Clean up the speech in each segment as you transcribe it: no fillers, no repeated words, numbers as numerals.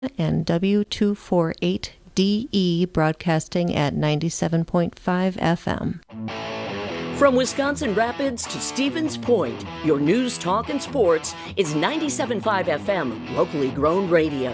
and W248DE broadcasting at 97.5 FM. From Wisconsin Rapids to Stevens Point, your news, talk, and sports is 97.5 FM, locally grown radio.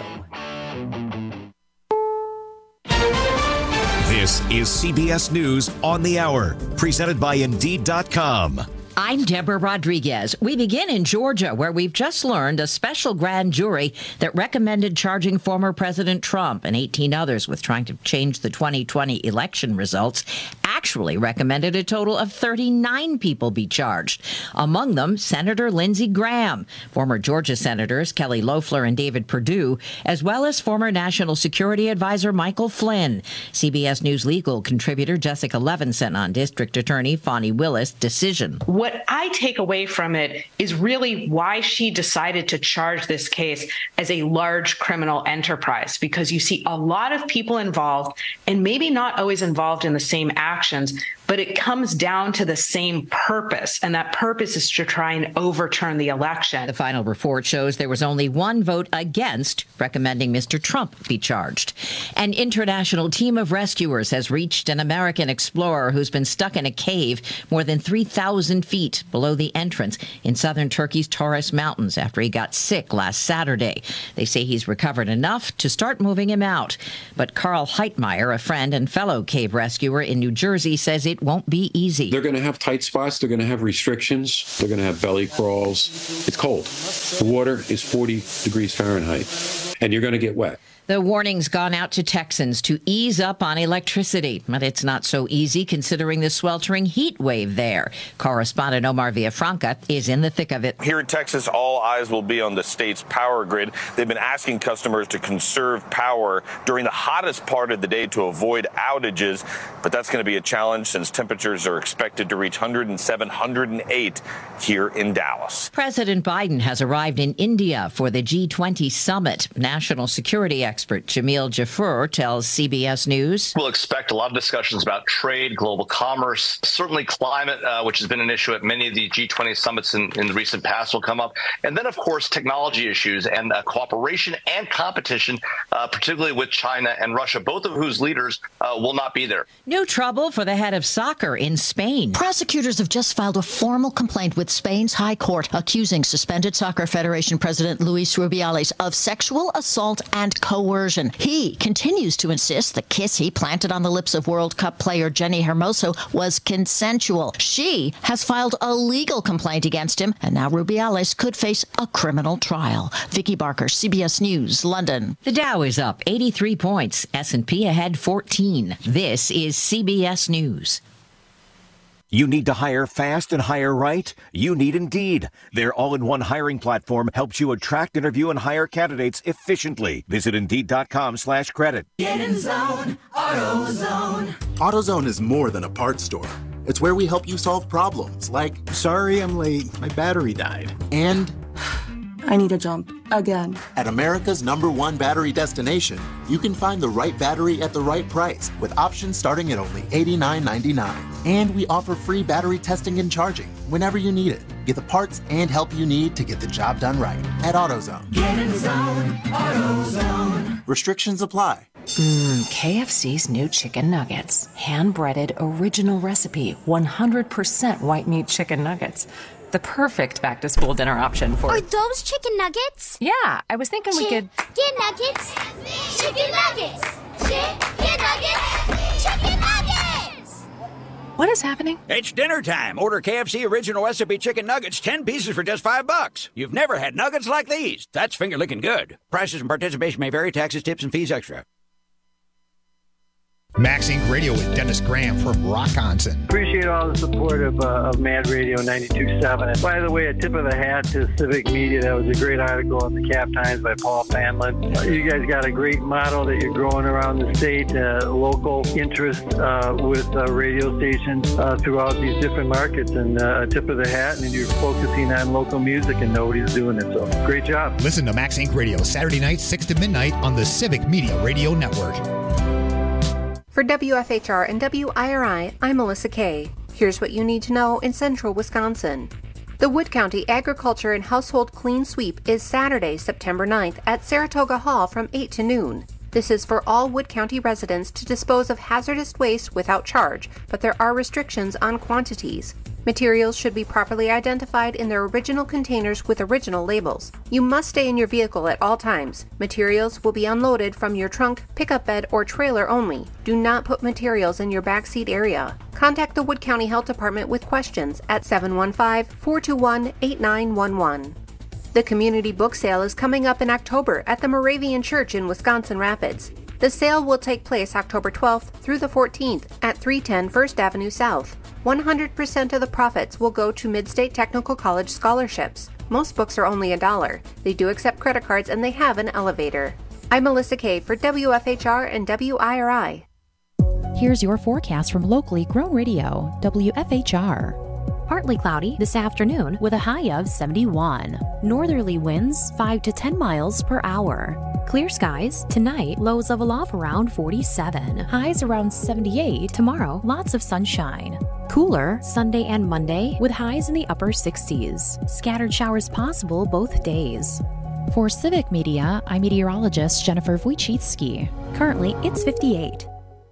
This is CBS News on the Hour, presented by Indeed.com. I'm Deborah Rodriguez. We begin in Georgia, where we've just learned a special grand jury that recommended charging former President Trump and 18 others with trying to change the 2020 election results actually recommended a total of 39 people be charged. Among them, Senator Lindsey Graham, former Georgia Senators Kelly Loeffler and David Perdue, as well as former National Security Advisor Michael Flynn. CBS News legal contributor Jessica Levinson on District Attorney Fani Willis' decision. What I take away from it is really why she decided to charge this case as a large criminal enterprise, because you see a lot of people involved and maybe not always involved in the same actions, but it comes down to the same purpose, and that purpose is to try and overturn the election. The final report shows there was only one vote against recommending Mr. Trump be charged. An international team of rescuers has reached an American explorer who's been stuck in a cave more than 3,000 feet below the entrance in southern Turkey's Taurus Mountains after he got sick last Saturday. They say he's recovered enough to start moving him out. But Carl Heitmeyer, a friend and fellow cave rescuer in New Jersey, says it won't be easy. They're going to have tight spots. They're going to have restrictions. They're going to have belly crawls. It's cold. The water is 40 degrees Fahrenheit, and you're going to get wet. The warning's gone out to Texans to ease up on electricity, but it's not so easy considering the sweltering heat wave there. Correspondent Omar Villafranca is in the thick of it. Here in Texas, all eyes will be on the state's power grid. They've been asking customers to conserve power during the hottest part of the day to avoid outages, but that's going to be a challenge since temperatures are expected to reach 107, 108 here in Dallas. President Biden has arrived in India for the G20 summit. National security expert Jamil Jaffer tells CBS News. We'll expect a lot of discussions about trade, global commerce, certainly climate, which has been an issue at many of the G20 summits in the recent past will come up. And then, of course, technology issues and cooperation and competition, particularly with China and Russia, both of whose leaders will not be there. New trouble for the head of soccer in Spain. Prosecutors have just filed a formal complaint with Spain's High Court accusing suspended Soccer Federation President Luis Rubiales of sexual assault and coercion. He continues to insist the kiss he planted on the lips of World Cup player Jenny Hermoso was consensual. She has filed a legal complaint against him, and now Rubiales could face a criminal trial. Vicky Barker, CBS News, London. The Dow is up 83 points. S&P ahead 14. This is CBS News. You need to hire fast and hire right? You need Indeed. Their all-in-one hiring platform helps you attract, interview, and hire candidates efficiently. Visit Indeed.com/credit. Get in zone, AutoZone. AutoZone is more than a parts store. It's where we help you solve problems like, sorry I'm late, my battery died. And I need a jump again. At America's #1 battery destination, you can find the right battery at the right price with options starting at only $89.99. And we offer free battery testing and charging whenever you need it. Get the parts and help you need to get the job done right at AutoZone. Get in zone, AutoZone. Restrictions apply. KFC's new chicken nuggets. Hand-breaded, original recipe, 100% white meat chicken nuggets. The perfect back-to-school dinner option for... Are those chicken nuggets? Yeah, I was thinking we could... Chicken nuggets! Chicken nuggets! Chicken nuggets! Chicken nuggets! What is happening? It's dinner time. Order KFC Original Recipe Chicken Nuggets, 10 pieces for just $5. You've never had nuggets like these. That's finger-licking good. Prices and participation may vary. Taxes, tips, and fees extra. Max Inc. Radio with Dennis Graham from Rockonson. Appreciate all the support of Mad Radio 92.7. And by the way, a tip of the hat to Civic Media. That was a great article in the Cap Times by Paul Fanlin. You guys got a great model that you're growing around the state, local interest with radio stations throughout these different markets. And a tip of the hat, and you're focusing on local music, and nobody's doing it. So great job. Listen to Max Inc. Radio Saturday nights 6 to midnight on the Civic Media Radio Network. For WFHR and WIRI, I'm Melissa Kay. Here's what you need to know in central Wisconsin. The Wood County Agriculture and Household Clean Sweep is Saturday, September 9th at Saratoga Hall from 8 to noon. This is for all Wood County residents to dispose of hazardous waste without charge, but there are restrictions on quantities. Materials should be properly identified in their original containers with original labels. You must stay in your vehicle at all times. Materials will be unloaded from your trunk, pickup bed, or trailer only. Do not put materials in your backseat area. Contact the Wood County Health Department with questions at 715-421-8911. The community book sale is coming up in October at the Moravian Church in Wisconsin Rapids. The sale will take place October 12th through the 14th at 310 First Avenue South. 100% of the profits will go to Mid-State Technical College scholarships. Most books are only $1. They do accept credit cards and they have an elevator. I'm Melissa Kay for WFHR and WIRI. Here's your forecast from locally grown radio, WFHR. Partly cloudy this afternoon with a high of 71. Northerly winds 5 to 10 miles per hour. Clear skies tonight, lows level off around 47. Highs around 78. Tomorrow, lots of sunshine. Cooler Sunday and Monday with highs in the upper 60s. Scattered showers possible both days. For Civic Media, I'm meteorologist Jennifer Wojcicki. Currently, it's 58.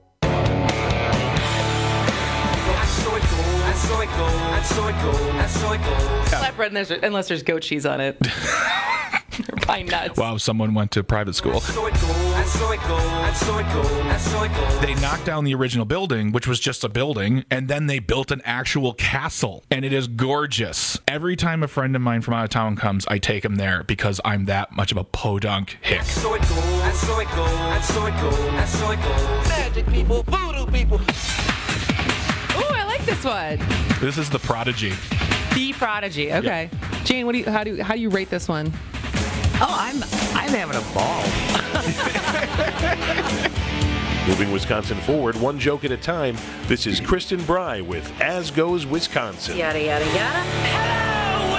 Flat bread unless there's goat cheese on it. Or pine nuts. Wow, someone went to private school. They knocked down the original building, which was just a building, and then they built an actual castle. And it is gorgeous. Every time a friend of mine from out of town comes, I take him there because I'm that much of a podunk hick. Magic people, voodoo people. Ooh, I like this one. This is The Prodigy. The Prodigy. Okay. Yeah. Jane, how do you rate this one? Oh, I'm having a ball. Moving Wisconsin forward, one joke at a time. This is Kristen Bry with As Goes Wisconsin. Yada, yada, yada. Hello,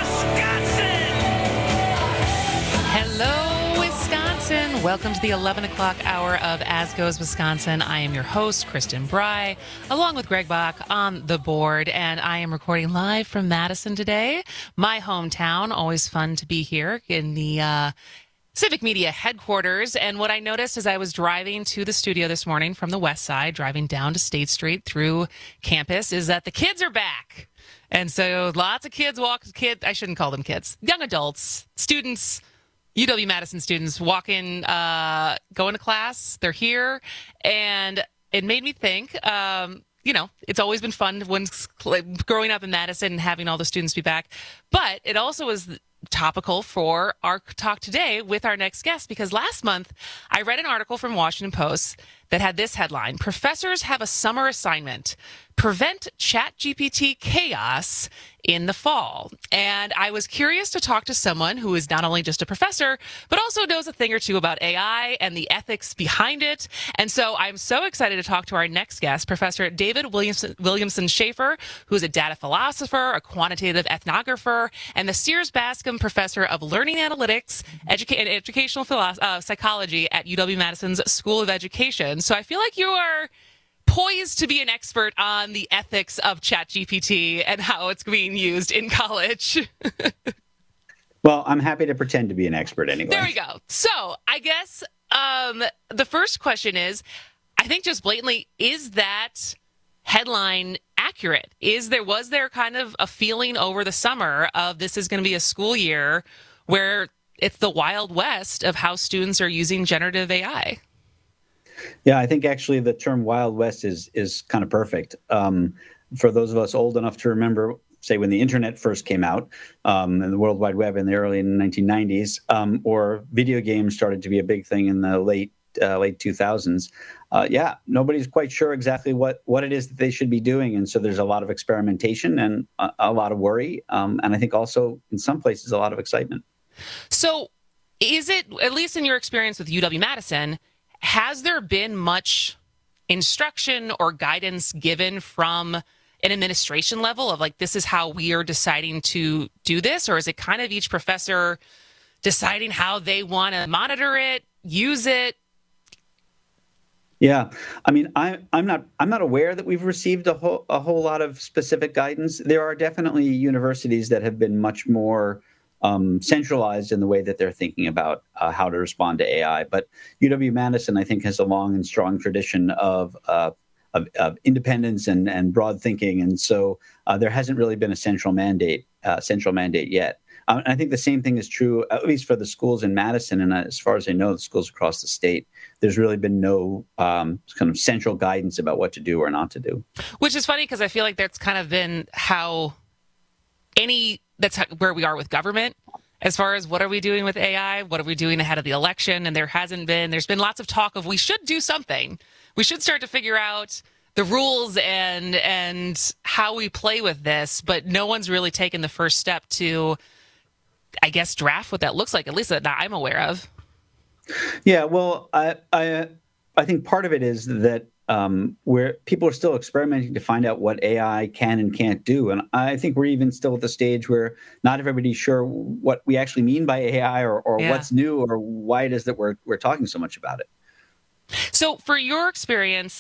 Wisconsin! Hello, Wisconsin! Welcome to the 11 o'clock hour of As Goes Wisconsin. I am your host, Kristen Bry, along with Greg Bach on the board, and I am recording live from Madison today, my hometown. Always fun to be here in the Civic Media headquarters. And what I noticed as I was driving to the studio this morning from the west side, driving down to State Street through campus, is that the kids are back. And so lots of kids I shouldn't call them kids, young adults, students, UW-Madison students walking, going to class. They're here. And it made me think, it's always been fun when growing up in Madison and having all the students be back. But it also was topical for our talk today with our next guest, because last month I read an article from Washington Post that had this headline: professors have a summer assignment, prevent ChatGPT chaos in the fall. And I was curious to talk to someone who is not only just a professor, but also knows a thing or two about AI and the ethics behind it. And so I'm so excited to talk to our next guest, Professor David Williamson Schaefer, who's a data philosopher, a quantitative ethnographer, and the Sears Bascom Professor of Learning Analytics and Educational Psychology at UW-Madison's School of Education. So I feel like you are poised to be an expert on the ethics of ChatGPT and how it's being used in college. Well, I'm happy to pretend to be an expert anyway. There we go. So I guess the first question is, I think just blatantly, is that headline accurate? Was there kind of a feeling over the summer of this is going to be a school year where it's the Wild West of how students are using generative AI? Yeah, I think actually the term Wild West is kind of perfect. For those of us old enough to remember, say, when the internet first came out and the World Wide Web in the early 1990s, or video games started to be a big thing in the late 2000s. Nobody's quite sure exactly what it is that they should be doing. And so there's a lot of experimentation and a lot of worry. And I think also in some places, a lot of excitement. So is it, at least in your experience with UW-Madison, has there been much instruction or guidance given from an administration level of like, this is how we are deciding to do this? Or is it kind of each professor deciding how they want to monitor it, use it? Yeah, I mean, I'm not aware that we've received a whole lot of specific guidance. There are definitely universities that have been much more centralized in the way that they're thinking about how to respond to AI. But UW-Madison, I think, has a long and strong tradition of independence and broad thinking, and so there hasn't really been a central mandate yet. And I think the same thing is true, at least for the schools in Madison, and as far as I know, the schools across the state. There's really been no kind of central guidance about what to do or not to do. Which is funny because I feel like that's kind of been where we are with government. As far as what are we doing with AI? What are we doing ahead of the election? And there's been lots of talk of we should do something. We should start to figure out the rules and how we play with this, but no one's really taken the first step to, I guess, draft what that looks like, at least that I'm aware of. Yeah, well, I think part of it is that where people are still experimenting to find out what AI can and can't do. And I think we're even still at the stage where not everybody's sure what we actually mean by AI or what's new or why it is that we're talking so much about it. So for your experience,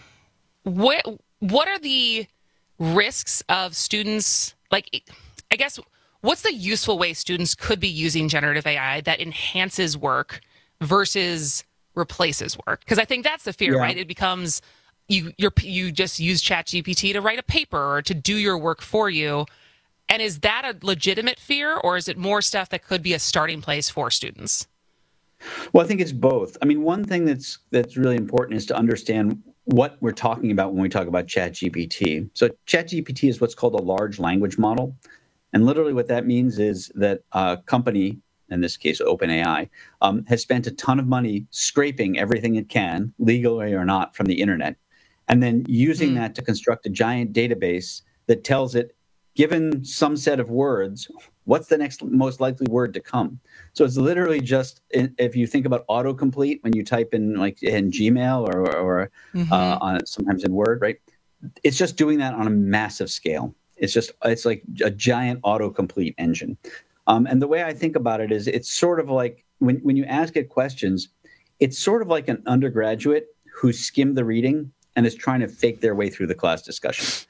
what are the risks of students, like, I guess, what's the useful way students could be using generative AI that enhances work versus replaces work? Because I think that's the fear, right? It becomes you just use ChatGPT to write a paper or to do your work for you. And is that a legitimate fear, or is it more stuff that could be a starting place for students? Well, I think it's both. I mean, one thing that's really important is to understand what we're talking about when we talk about ChatGPT. So ChatGPT is what's called a large language model. And literally what that means is that a company, in this case, OpenAI, has spent a ton of money scraping everything it can, legally or not, from the internet, and then using that to construct a giant database that tells it, given some set of words, what's the next most likely word to come. So it's literally just, if you think about autocomplete, when you type in like in Gmail or sometimes in Word, right? It's just doing that on a massive scale. It's like a giant autocomplete engine. And the way I think about it is it's sort of like when you ask it questions, it's sort of like an undergraduate who skimmed the reading and is trying to fake their way through the class discussion.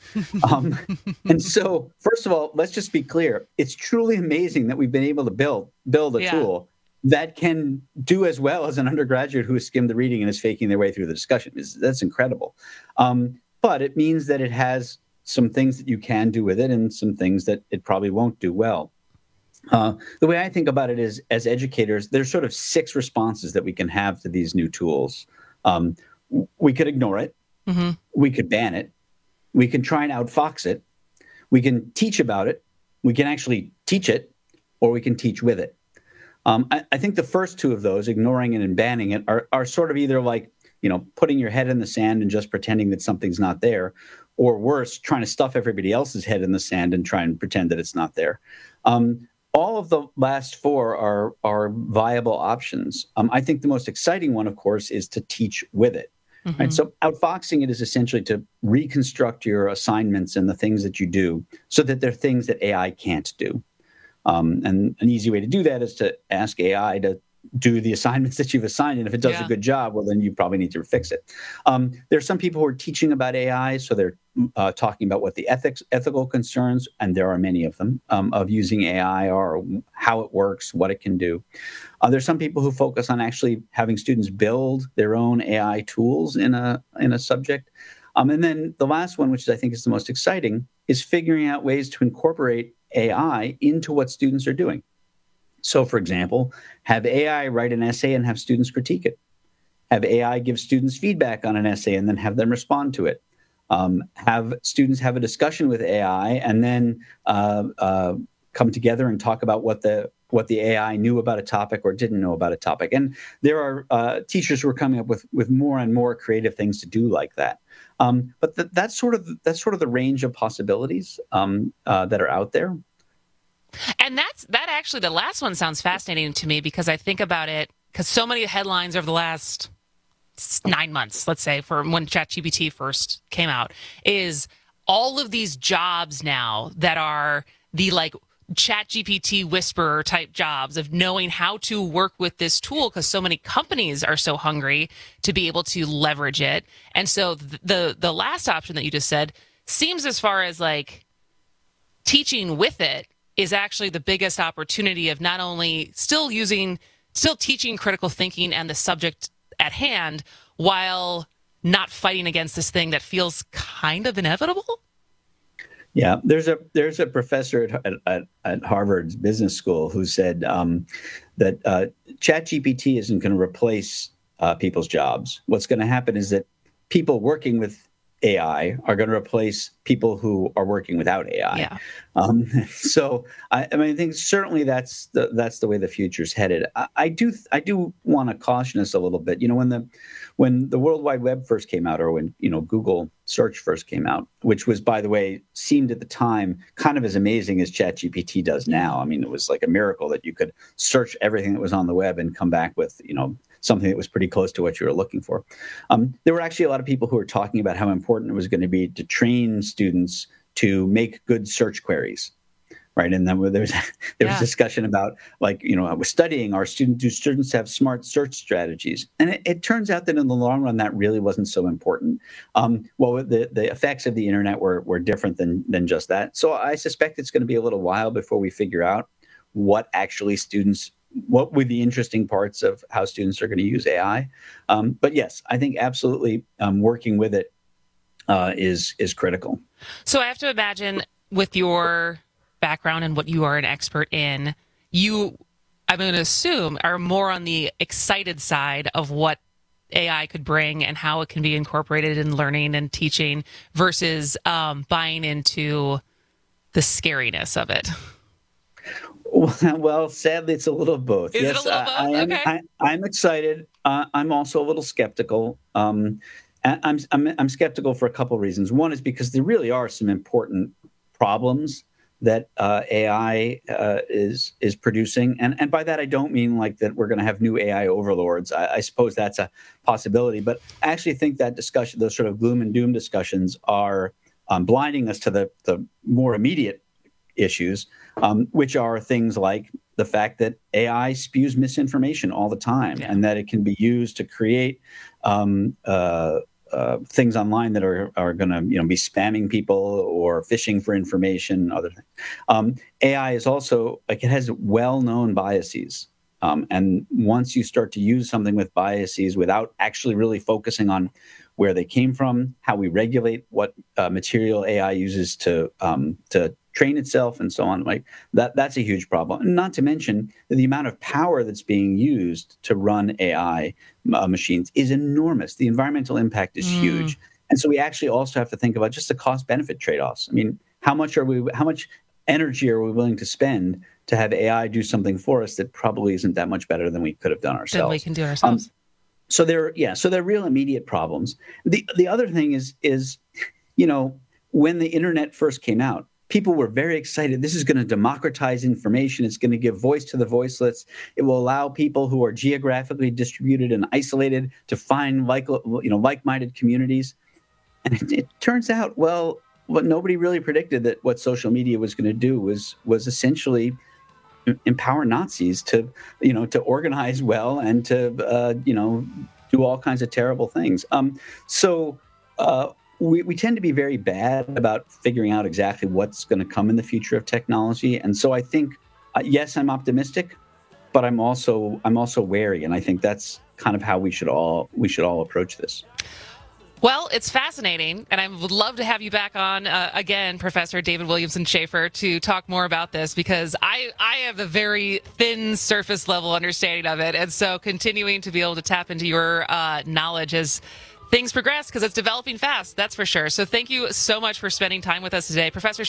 And so, first of all, let's just be clear. It's truly amazing that we've been able to build a tool that can do as well as an undergraduate who has skimmed the reading and is faking their way through the discussion. That's incredible. But it means that it has some things that you can do with it and some things that it probably won't do well. The way I think about it is, as educators, there's sort of 6 responses that we can have to these new tools. We could ignore it. Mm-hmm. We could ban it. We can try and outfox it. We can teach about it. We can actually teach it, or we can teach with it. I think the first 2 of those, ignoring it and banning it, are sort of either like, putting your head in the sand and just pretending that something's not there, or worse, trying to stuff everybody else's head in the sand and try and pretend that it's not there. All of the last 4 are viable options. I think the most exciting one, of course, is to teach with it. Mm-hmm. Right? So outfoxing it is essentially to reconstruct your assignments and the things that you do so that they're things that AI can't do. And an easy way to do that is to ask AI to do the assignments that you've assigned. And if it does a good job, well, then you probably need to fix it. There's some people who are teaching about AI, so they're talking about what the ethical concerns, and there are many of them, of using AI or how it works, what it can do. There's some people who focus on actually having students build their own AI tools in a subject. And then the last one, which I think is the most exciting, is figuring out ways to incorporate AI into what students are doing. So, for example, have AI write an essay and have students critique it. Have AI give students feedback on an essay and then have them respond to it. Have students have a discussion with AI and then come together and talk about what the AI knew about a topic or didn't know about a topic. And there are teachers who are coming up with more and more creative things to do like that. But that's sort of the range of possibilities that are out there. And that actually, the last one sounds fascinating to me because I think about it, because so many headlines over the last 9 months, let's say, for when ChatGPT first came out, is all of these jobs now that are the ChatGPT whisperer type jobs of knowing how to work with this tool, because so many companies are so hungry to be able to leverage it. And so the last option that you just said seems, as far as like teaching with it, is actually the biggest opportunity of not only still teaching critical thinking and the subject at hand while not fighting against this thing that feels kind of inevitable. Yeah, there's a professor at Harvard's business school who said that ChatGPT isn't going to replace people's jobs. What's going to happen is that people working with AI are going to replace people who are working without AI. Yeah. So I think certainly that's the way the future's headed. I do want to caution us a little bit. When the World Wide Web first came out, or when Google search first came out, which was, by the way, seemed at the time kind of as amazing as ChatGPT does now. I mean, it was like a miracle that you could search everything that was on the web and come back with something that was pretty close to what you were looking for. There were actually a lot of people who were talking about how important it was going to be to train students to make good search queries, right? And then there was discussion about, like, I was studying, do students have smart search strategies? And it turns out that in the long run, that really wasn't so important. The effects of the internet were different than just that. So I suspect it's going to be a little while before we figure out what were the interesting parts of how students are going to use AI. But yes, I think absolutely working with it is critical. So I have to imagine, with your background and what you are an expert in, I'm going to assume, are more on the excited side of what AI could bring and how it can be incorporated in learning and teaching versus buying into the scariness of it. Well, sadly, it's a little of both. Is it a little both? Okay. I'm excited. I'm also a little skeptical. I'm skeptical for a couple of reasons. One is because there really are some important problems that AI is producing, and by that I don't mean like that we're going to have new AI overlords. I suppose that's a possibility, but I actually think that discussion, those sort of gloom and doom discussions, are blinding us to the more immediate issues, which are things like the fact that AI spews misinformation all the time, and that it can be used to create things online that are going to be spamming people or phishing for information, other things. AI is also, like, it has well-known biases. And once you start to use something with biases without actually really focusing on where they came from, how we regulate what material AI uses to train itself and so on, like that's a huge problem. And not to mention the amount of power that's being used to run AI machines is enormous. The environmental impact is huge. And so we actually also have to think about just the cost-benefit trade-offs. I mean, how much energy are we willing to spend to have AI do something for us that probably isn't that much better than we could have done ourselves? Than we can do ourselves. So they're real immediate problems. The other thing is, when the internet first came out, people were very excited. This is going to democratize information. It's going to give voice to the voiceless. It will allow people who are geographically distributed and isolated to find like-minded communities. And it turns out, well, what nobody really predicted, that what social media was going to do was essentially empower Nazis to organize well and to do all kinds of terrible things. We tend to be very bad about figuring out exactly what's going to come in the future of technology, and so I think, yes, I'm optimistic, but I'm also wary, and I think that's kind of how we should all approach this. Well, it's fascinating, and I would love to have you back on again, Professor David Williamson Schaefer, to talk more about this, because I have a very thin surface level understanding of it, and so continuing to be able to tap into your knowledge as things progress, because it's developing fast, that's for sure. So thank you so much for spending time with us today, Professor.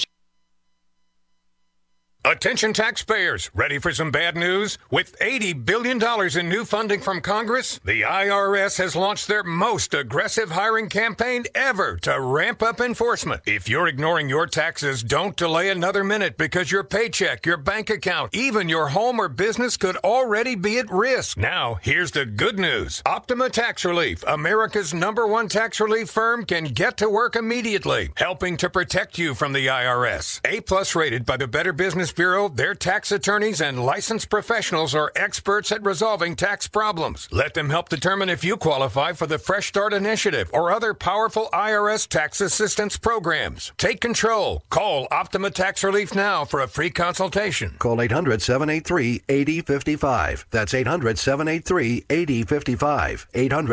Attention taxpayers, ready for some bad news? With $80 billion in new funding from Congress, the IRS has launched their most aggressive hiring campaign ever to ramp up enforcement. If you're ignoring your taxes, don't delay another minute, because your paycheck, your bank account, even your home or business could already be at risk. Now, here's the good news. Optima Tax Relief, America's #1 tax relief firm, can get to work immediately, helping to protect you from the IRS. A+ rated by the Better Business Bureau, their tax attorneys and licensed professionals are experts at resolving tax problems. Let them help determine if you qualify for the Fresh Start Initiative or other powerful IRS tax assistance programs. Take control. Call Optima Tax Relief now for a free consultation. Call 800-783-8055. That's 800-783-8055.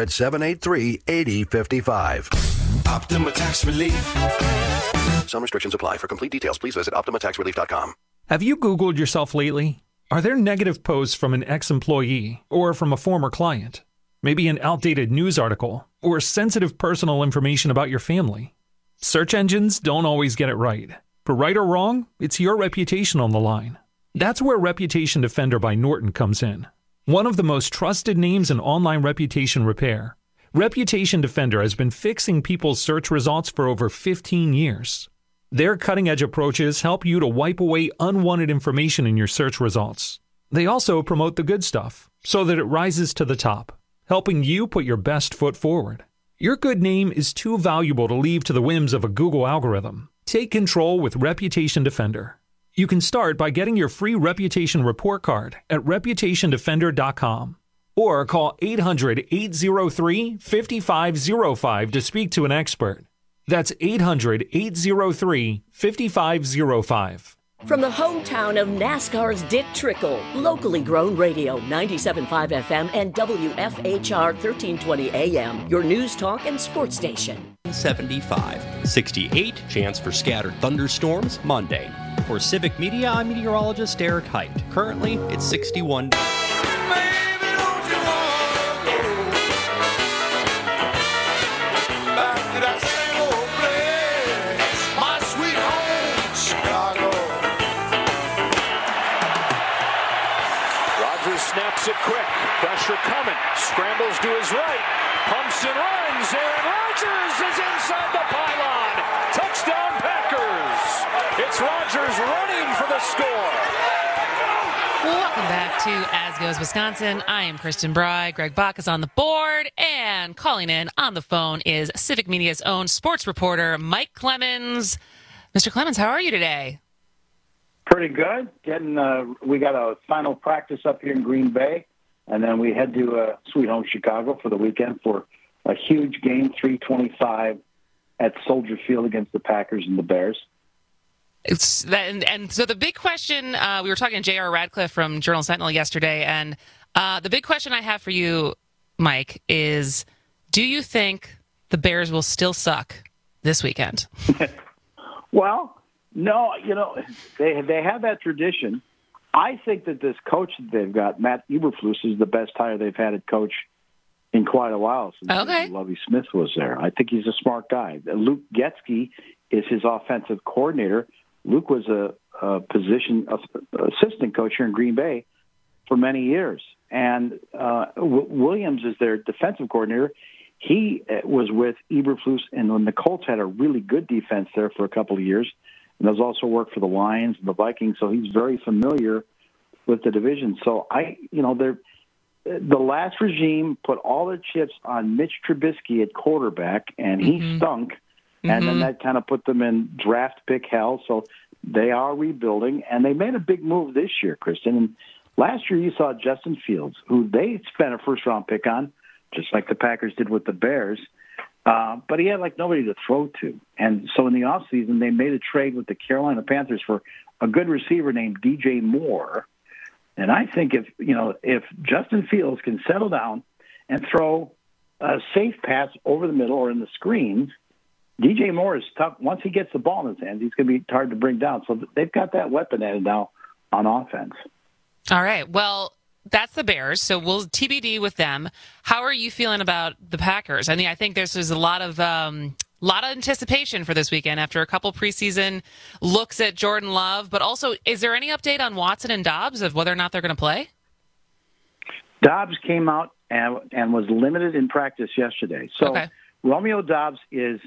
800-783-8055. Optima Tax Relief. Some restrictions apply. For complete details, please visit OptimaTaxRelief.com. Have you Googled yourself lately? Are there negative posts from an ex-employee or from a former client? Maybe an outdated news article or sensitive personal information about your family? Search engines don't always get it right. For right or wrong, it's your reputation on the line. That's where Reputation Defender by Norton comes in. One of the most trusted names in online reputation repair, Reputation Defender has been fixing people's search results for over 15 years. Their cutting-edge approaches help you to wipe away unwanted information in your search results. They also promote the good stuff so that it rises to the top, helping you put your best foot forward. Your good name is too valuable to leave to the whims of a Google algorithm. Take control with Reputation Defender. You can start by getting your free reputation report card at reputationdefender.com or call 800-803-5505 to speak to an expert. That's 800-803-5505. From the hometown of NASCAR's Dick Trickle, locally grown radio, 97.5 FM and WFHR 1320 AM, your news, talk, and sports station. 75, 68, chance for scattered thunderstorms Monday. For Civic Media, I'm meteorologist Eric Height. Currently, it's 61. Snaps it quick. Pressure coming. Scrambles to his right. Pumps and runs. Aaron Rodgers is inside the pylon. Touchdown Packers. It's Rodgers running for the score. Welcome back to As Goes Wisconsin. I am Kristen Bry. Greg Bach is on the board. And calling in on the phone is Civic Media's own sports reporter, Mike Clemens. Mr. Clemens, how are you today? Pretty good. We got a final practice up here in Green Bay, and then we head to Sweet Home Chicago for the weekend for a huge game, 3:25 at Soldier Field against the Packers and the Bears. It's that, and so the big question, we were talking to J.R. Radcliffe from Journal Sentinel yesterday, and the big question I have for you, Mike, is do you think the Bears will still suck this weekend? Well, no, they have that tradition. I think that this coach that they've got, Matt Eberflus, is the best hire they've had at coach in quite a while since Lovie Smith was there. I think he's a smart guy. Luke Getsky is his offensive coordinator. Luke was a assistant coach here in Green Bay for many years. And Williams is their defensive coordinator. He was with Eberflus, and when the Colts had a really good defense there for a couple of years, and does also work for the Lions and the Vikings, so he's very familiar with the division. So the last regime put all the chips on Mitch Trubisky at quarterback, and he stunk. And then that kind of put them in draft pick hell. So they are rebuilding, and they made a big move this year, Kristen. And last year you saw Justin Fields, who they spent a first-round pick on, just like the Packers did with the Bears. But he had nobody to throw to. And so in the offseason, they made a trade with the Carolina Panthers for a good receiver named DJ Moore. And I think if Justin Fields can settle down and throw a safe pass over the middle or in the screens, DJ Moore is tough. Once he gets the ball in his hands, he's going to be hard to bring down. So they've got that weapon added now on offense. All right. Well, that's the Bears, so we'll TBD with them. How are you feeling about the Packers? I mean, I think there's a lot of anticipation for this weekend after a couple preseason looks at Jordan Love. But also, is there any update on Watson and Dobbs of whether or not they're going to play? Dobbs came out and was limited in practice yesterday. So Romeo Dobbs is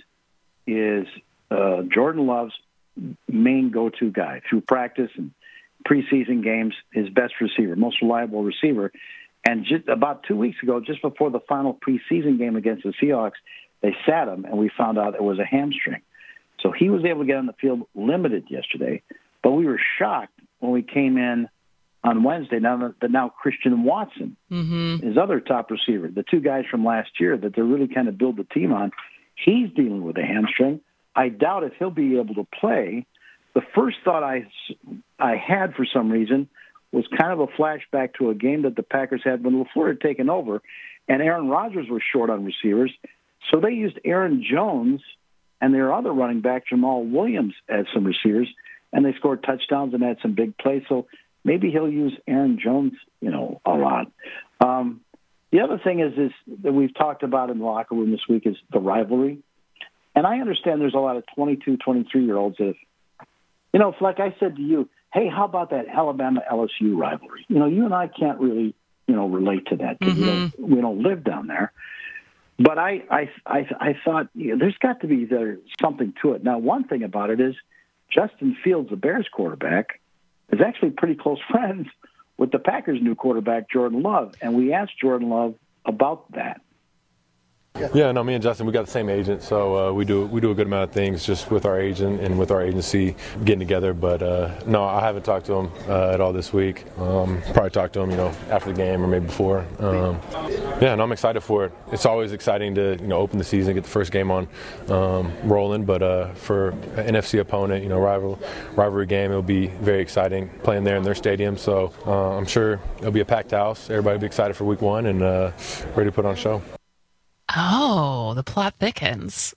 Jordan Love's main go-to guy through practice and preseason games, his best receiver, most reliable receiver. And just about 2 weeks ago, just before the final preseason game against the Seahawks, they sat him, and we found out it was a hamstring. So he was able to get on the field limited yesterday, but we were shocked when we came in on Wednesday. Now Christian Watson, his other top receiver, the two guys from last year that they're really kind of build the team on, he's dealing with a hamstring. I doubt if he'll be able to play. The first thought I had for some reason was kind of a flashback to a game that the Packers had when LaFleur had taken over, and Aaron Rodgers was short on receivers. So they used Aaron Jones and their other running back, Jamal Williams, as some receivers, and they scored touchdowns and had some big plays. So maybe he'll use Aaron Jones, a lot. The other thing is that we've talked about in the locker room this week is the rivalry. And I understand there's a lot of 22, 23-year-olds that, it's like I said to you, hey, how about that Alabama-LSU rivalry? You and I can't really, relate to that because we don't live down there. But I thought there's got to be something to it. Now, one thing about it is Justin Fields, the Bears quarterback, is actually pretty close friends with the Packers' new quarterback, Jordan Love. And we asked Jordan Love about that. Yeah, no, me and Justin, we got the same agent, so we do a good amount of things just with our agent and with our agency getting together. But no, I haven't talked to him at all this week. Probably talk to him, after the game or maybe before. Yeah, no, I'm excited for it. It's always exciting to open the season, get the first game on rolling. But for an NFC opponent, rivalry game, it'll be very exciting playing there in their stadium. So I'm sure it'll be a packed house. Everybody will be excited for Week 1 and ready to put on a show. Oh, the plot thickens.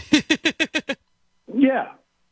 Yeah.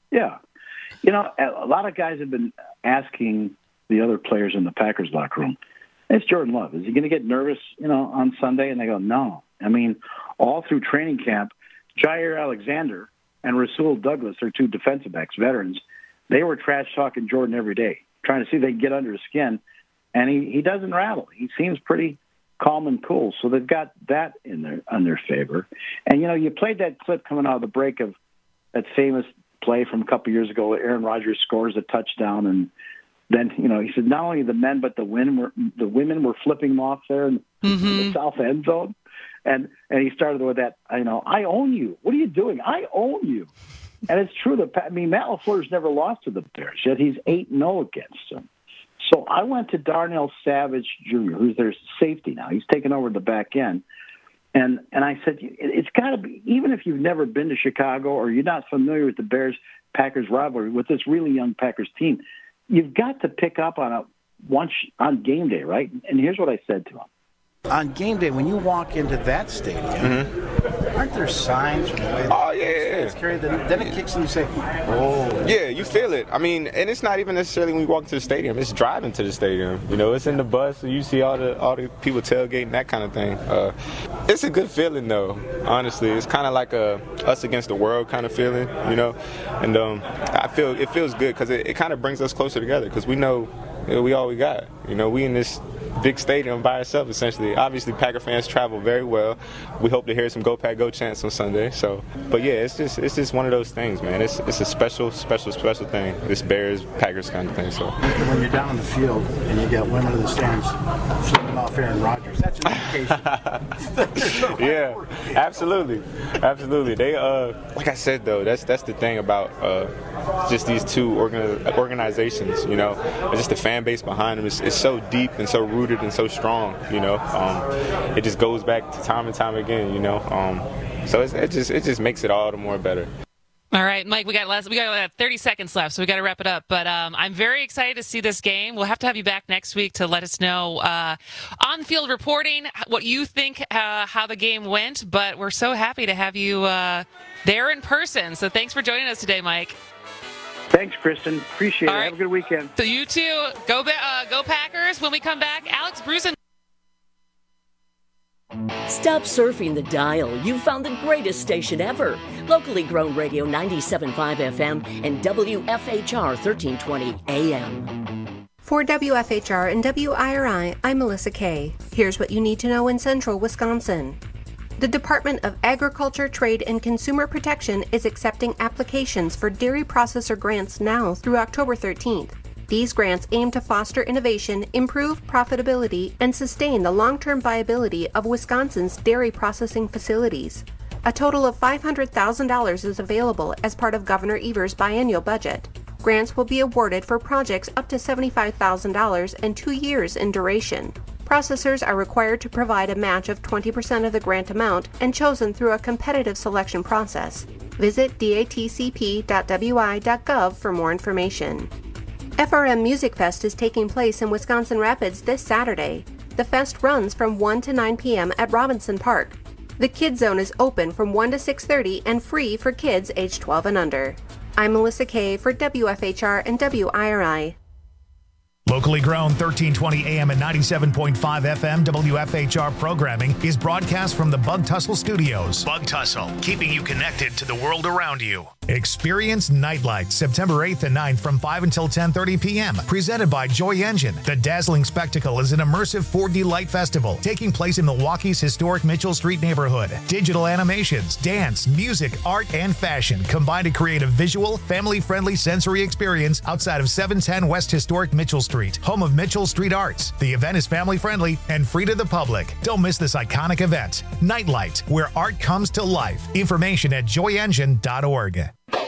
A lot of guys have been asking the other players in the Packers locker room, it's Jordan Love. Is he going to get nervous, on Sunday? And they go, no. I mean, all through training camp, Jair Alexander and Rasul Douglas are two defensive backs, veterans. They were trash-talking Jordan every day, trying to see if they can get under his skin. And he doesn't rattle. He seems pretty calm and cool. So they've got that on their favor. And, you played that clip coming out of the break of that famous play from a couple years ago where Aaron Rodgers scores a touchdown. And then, he said not only the men, but the women were flipping him off there in the south end zone. And he started with that, I own you. What are you doing? I own you. And it's true that, Matt LaFleur's never lost to the Bears, yet he's 8-0 against them. So I went to Darnell Savage Jr., who's their safety now. He's taken over the back end. And I said, it's got to be, even if you've never been to Chicago or you're not familiar with the Bears-Packers rivalry, with this really young Packers team, you've got to pick up on on game day, right? And here's what I said to him. On game day, when you walk into that stadium, aren't there signs from the way it's carried? Then it kicks and you say, oh. Yeah, you feel it. And it's not even necessarily when you walk into the stadium. It's driving to the stadium. It's in the bus, so you see all the people tailgating, that kind of thing. It's a good feeling, though, honestly. It's kind of like a us against the world kind of feeling, And I feel it feels good because it kind of brings us closer together because we know we all we got. We in this big stadium by ourselves, essentially. Obviously, Packer fans travel very well. We hope to hear some Go Pack Go chants on Sunday. But yeah, it's just one of those things, man. It's a special thing. This Bears-Packers kind of thing. So when you're down on the field and you get women in the stands flipping off Aaron Rodgers, that's an indication. Yeah, absolutely. They, like I said though, that's the thing about just these two organizations. Just the fan base behind them is so deep and so rooted and so strong. It just goes back to time and time again. So it just makes it all the more better. All right, Mike, we got 30 seconds left, so we got to wrap it up. But I'm very excited to see this game. We'll have to have you back next week to let us know on-field reporting, what you think, how the game went. But we're so happy to have you there in person. So thanks for joining us today, Mike. Thanks, Kristen. Appreciate it. Right. Have a good weekend. So you too. Go Packers. When we come back, Alex Brusen. Stop surfing the dial. You've found the greatest station ever. Locally grown radio 97.5 FM and WFHR 1320 AM. For WFHR and WIRI, I'm Melissa Kay. Here's what you need to know in central Wisconsin. The Department of Agriculture, Trade, and Consumer Protection is accepting applications for dairy processor grants now through October 13th. These grants aim to foster innovation, improve profitability, and sustain the long-term viability of Wisconsin's dairy processing facilities. A total of $500,000 is available as part of Governor Evers' biennial budget. Grants will be awarded for projects up to $75,000 and 2 years in duration. Processors are required to provide a match of 20% of the grant amount and chosen through a competitive selection process. Visit datcp.wi.gov for more information. FRM Music Fest is taking place in Wisconsin Rapids this Saturday. The fest runs from 1 to 9 p.m. at Robinson Park. The Kids Zone is open from 1 to 6:30 and free for kids age 12 and under. I'm Melissa Kay for WFHR and WIRI. Locally grown 1320 AM and 97.5 FM WFHR programming is broadcast from the Bug Tussle Studios. Bug Tussle, keeping you connected to the world around you. Experience Nightlight September 8th and 9th from 5 until 10:30 p.m. Presented by Joy Engine. The dazzling spectacle is an immersive 4D light festival taking place in Milwaukee's historic Mitchell Street neighborhood. Digital animations, dance, music, art, and fashion combine to create a visual, family-friendly sensory experience outside of 710 West Historic Mitchell Street, home of Mitchell Street Arts. The event is family-friendly and free to the public. Don't miss this iconic event. Nightlight, where art comes to life. Information at joyengine.org.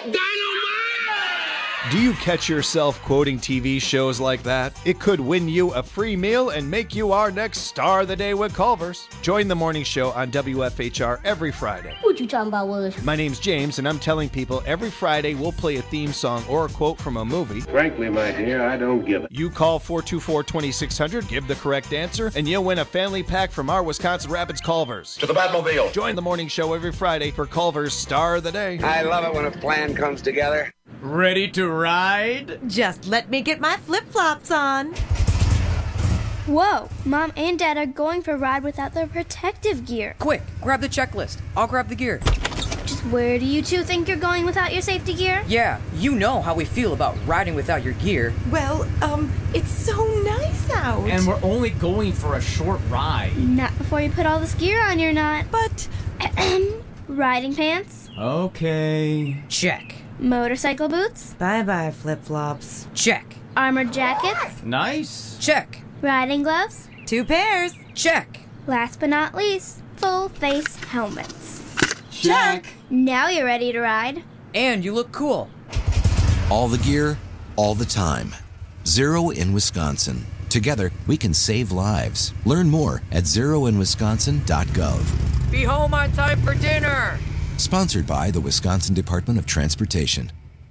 Do you catch yourself quoting TV shows like that? It could win you a free meal and make you our next Star of the Day with Culver's. Join the morning show on WFHR every Friday. What you talking about, Willis? My name's James, and I'm telling people every Friday we'll play a theme song or a quote from a movie. Frankly, my dear, I don't give it. You call 424-2600, give the correct answer, and you'll win a family pack from our Wisconsin Rapids Culver's. To the Batmobile. Join the morning show every Friday for Culver's Star of the Day. I love it when a plan comes together. Ready to ride? Just let me get my flip-flops on. Whoa, Mom and Dad are going for a ride without their protective gear. Quick, grab the checklist. I'll grab the gear. Just where do you two think you're going without your safety gear? Yeah, you know how we feel about riding without your gear. Well, it's so nice out. And we're only going for a short ride. Not before you put all this gear on, you're not. But... Riding pants? Okay. Check. Motorcycle boots? Bye-bye, flip-flops. Check. Armored jackets? Nice. Check. Riding gloves? 2 pairs. Check. Last but not least, full face helmets. Check. Now you're ready to ride. And you look cool. All the gear, all the time. Zero in Wisconsin. Together, we can save lives. Learn more at zeroinwisconsin.gov. Be home on time for dinner. Sponsored by the Wisconsin Department of Transportation.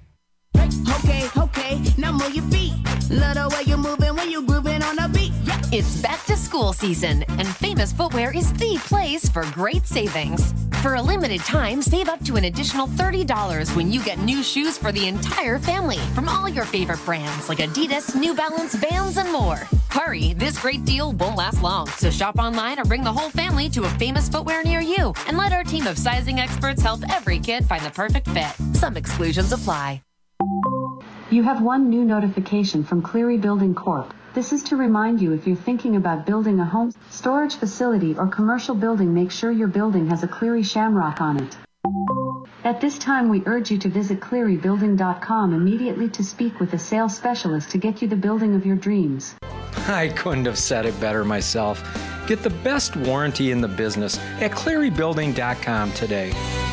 Okay, now move your feet. Love the way you're moving when you're grooving on the beat. Yeah. It's back to school season, and Famous Footwear is the place for great savings. For a limited time, save up to an additional $30 when you get new shoes for the entire family from all your favorite brands like Adidas, New Balance, Vans, and more. Hurry, this great deal won't last long, so shop online or bring the whole family to a Famous Footwear near you and let our team of sizing experts help every kid find the perfect fit. Some exclusions apply. You have one new notification from Cleary Building Corp. This is to remind you if you're thinking about building a home, storage facility, or commercial building, make sure your building has a Cleary Shamrock on it. At this time, we urge you to visit clearybuilding.com immediately to speak with a sales specialist to get you the building of your dreams. I couldn't have said it better myself. Get the best warranty in the business at clearybuilding.com today.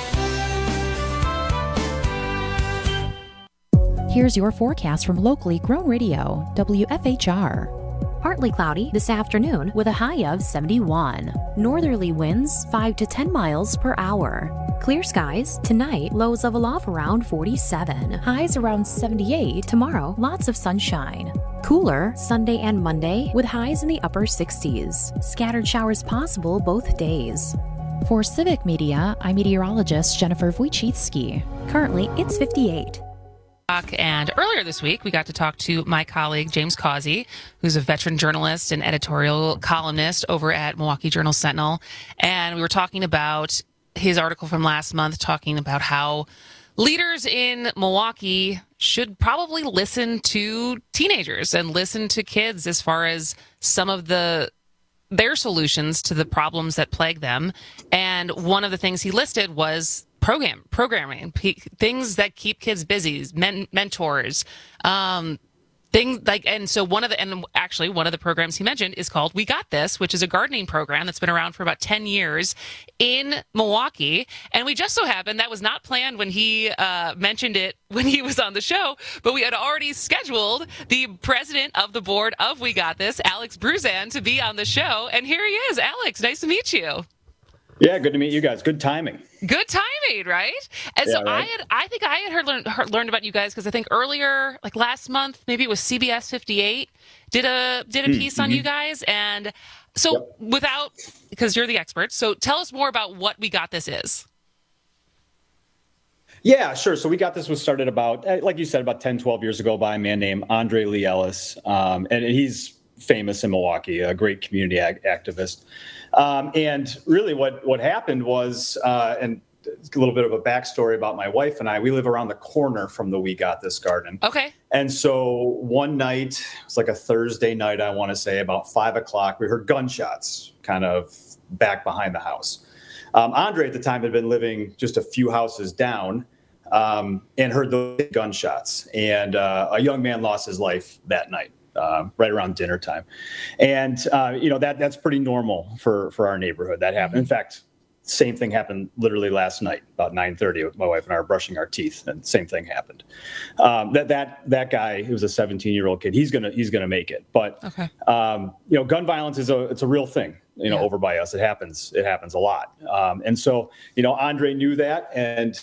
Here's your forecast from locally grown radio, WFHR. Partly cloudy this afternoon with a high of 71. Northerly winds 5 to 10 miles per hour. Clear skies tonight, lows of aloft around 47. Highs around 78. Tomorrow, lots of sunshine. Cooler Sunday and Monday with highs in the upper 60s. Scattered showers possible both days. For Civic Media, I'm meteorologist Jennifer Wojcicki. Currently, it's 58. And earlier this week, we got to talk to my colleague, James Causey, who's a veteran journalist and editorial columnist over at Milwaukee Journal-Sentinel. And we were talking about his article from last month, talking about how leaders in Milwaukee should probably listen to teenagers and listen to kids as far as some of their solutions to the problems that plague them. And one of the things he listed was programming, things that keep kids busy, mentors, things like, and so one of the programs he mentioned is called We Got This, which is a gardening program that's been around for about 10 years in Milwaukee. And we just so happened, that was not planned when he mentioned it when he was on the show, but we had already scheduled the president of the board of We Got This, Alex Bruzan, to be on the show. And here he is. Alex, nice to meet you. Yeah, good to meet you guys. Good timing. Good timing, right? And yeah, so right? I think I had learned about you guys because I think earlier, like last month, maybe it was CBS 58 did a piece on you guys. And so because you're the expert, so tell us more about what We Got This is. Yeah, sure. So We Got This was started about, like you said, about 10, 12 years ago by a man named Andre Lee Ellis. And he's famous in Milwaukee, a great community activist. And really what happened was, and a little bit of a backstory about my wife and I, we live around the corner from the We Got This garden. Okay. And so one night, it was like a Thursday night, I want to say, about 5:00, we heard gunshots kind of back behind the house. Andre at the time had been living just a few houses down and heard those gunshots. And a young man lost his life that night. Right around dinner time. And, that's pretty normal for our neighborhood. That happened. In fact, same thing happened literally last night, about 9:30. My wife and I were brushing our teeth, and same thing happened. That guy, who was a 17-year-old kid, he's gonna make it. But gun violence it's a real thing. Over by us, it happens a lot. And so, Andre knew that, and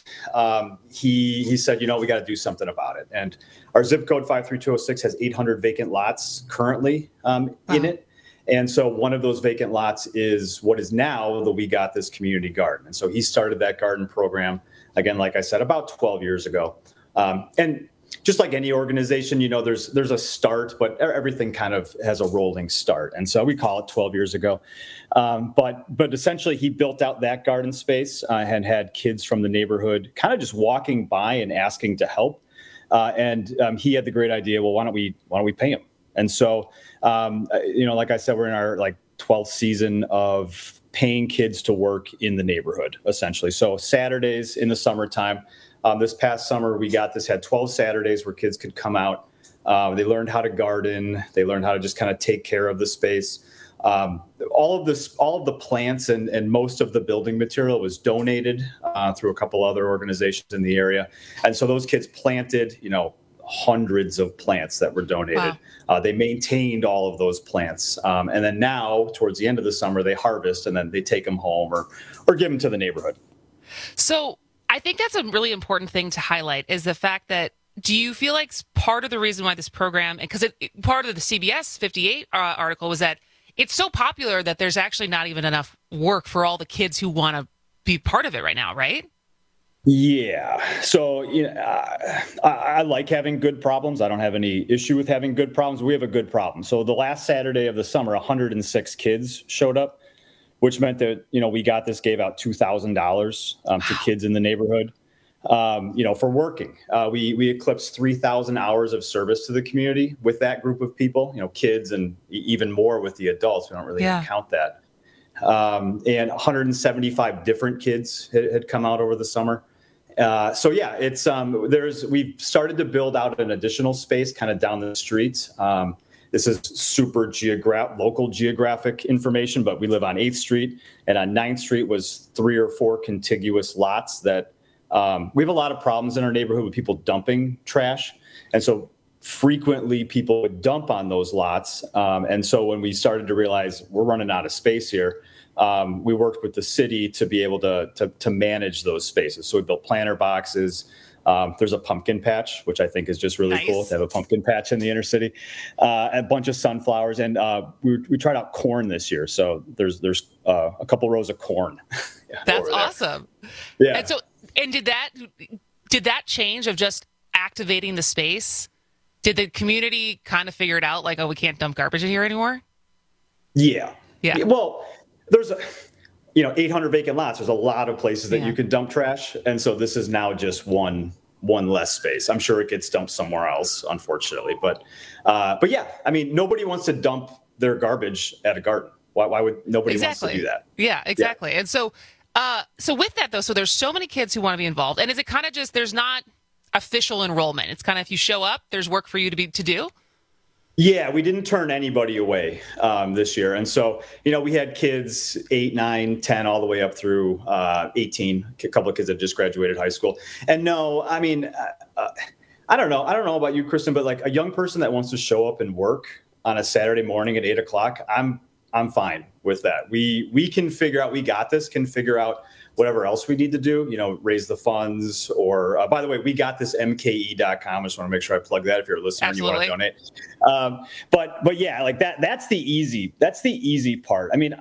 he said, we got to do something about it. And our zip code 53206 has 800 vacant lots currently in it. And so one of those vacant lots is what is now the We Got This community garden. And so he started that garden program, again, like I said, about 12 years ago. And just like any organization, there's a start, but everything kind of has a rolling start. And so we call it 12 years ago. But essentially he built out that garden space and had kids from the neighborhood kind of just walking by and asking to help. And he had the great idea, well, why don't we pay him? And so, like I said, we're in our 12th season of paying kids to work in the neighborhood, essentially. So Saturdays in the summertime, this past summer, We Got This had 12 Saturdays where kids could come out. They learned how to garden. They learned how to just kind of take care of the space. All of the plants and most of the building material was donated through a couple other organizations in the area. And so those kids planted, hundreds of plants that were donated. Wow. They maintained all of those plants. And then now, towards the end of the summer, they harvest and then they take them home or give them to the neighborhood. So I think that's a really important thing to highlight is the fact that, do you feel like part of the reason why this program, because part of the CBS 58 article was that it's so popular that there's actually not even enough work for all the kids who want to be part of it right now, right? Yeah. So, I like having good problems. I don't have any issue with having good problems. We have a good problem. So the last Saturday of the summer, 106 kids showed up, which meant that, We Got This gave out $2,000 to kids in the neighborhood, for working. We eclipsed 3,000 hours of service to the community with that group of people, kids, and even more with the adults. We don't really count that. And 175 different kids had come out over the summer. It's we've started to build out an additional space kind of down the street. This is super local geographic information, but we live on 8th Street, and on 9th Street was 3 or 4 contiguous lots that we have a lot of problems in our neighborhood with people dumping trash. And so frequently people would dump on those lots. And so when we started to realize we're running out of space here, we worked with the city to be able to manage those spaces. So we built planter boxes. There's a pumpkin patch, which I think is just really cool to have a pumpkin patch in the inner city, a bunch of sunflowers. And we tried out corn this year. So there's a couple rows of corn. That's awesome. Yeah. And did that change of just activating the space? Did the community kind of figure it out? Like, we can't dump garbage in here anymore? Yeah. Yeah. Well, there's 800 vacant lots. There's a lot of places that you can dump trash. And so this is now just one less space. I'm sure it gets dumped somewhere else, unfortunately. But yeah, I mean, nobody wants to dump their garbage at a garden. Why would nobody wants to do that? Yeah, exactly. Yeah. And so with that though, so there's so many kids who want to be involved, and is it kind of just, there's not official enrollment? It's kind of, if you show up, there's work for you to do? Yeah, we didn't turn anybody away this year. And so, we had kids 8, 9, 10, all the way up through 18, a couple of kids that just graduated high school. And no, I mean, I don't know. I don't know about you, Kristen, but like a young person that wants to show up and work on a Saturday morning at 8 o'clock, I'm fine with that. We can figure out, we got this, can figure out whatever else we need to do, raise the funds or, by the way, we got this MKE.com. I just want to make sure I plug that if you're a listener and you want to donate. But yeah, like that's the easy part. I mean,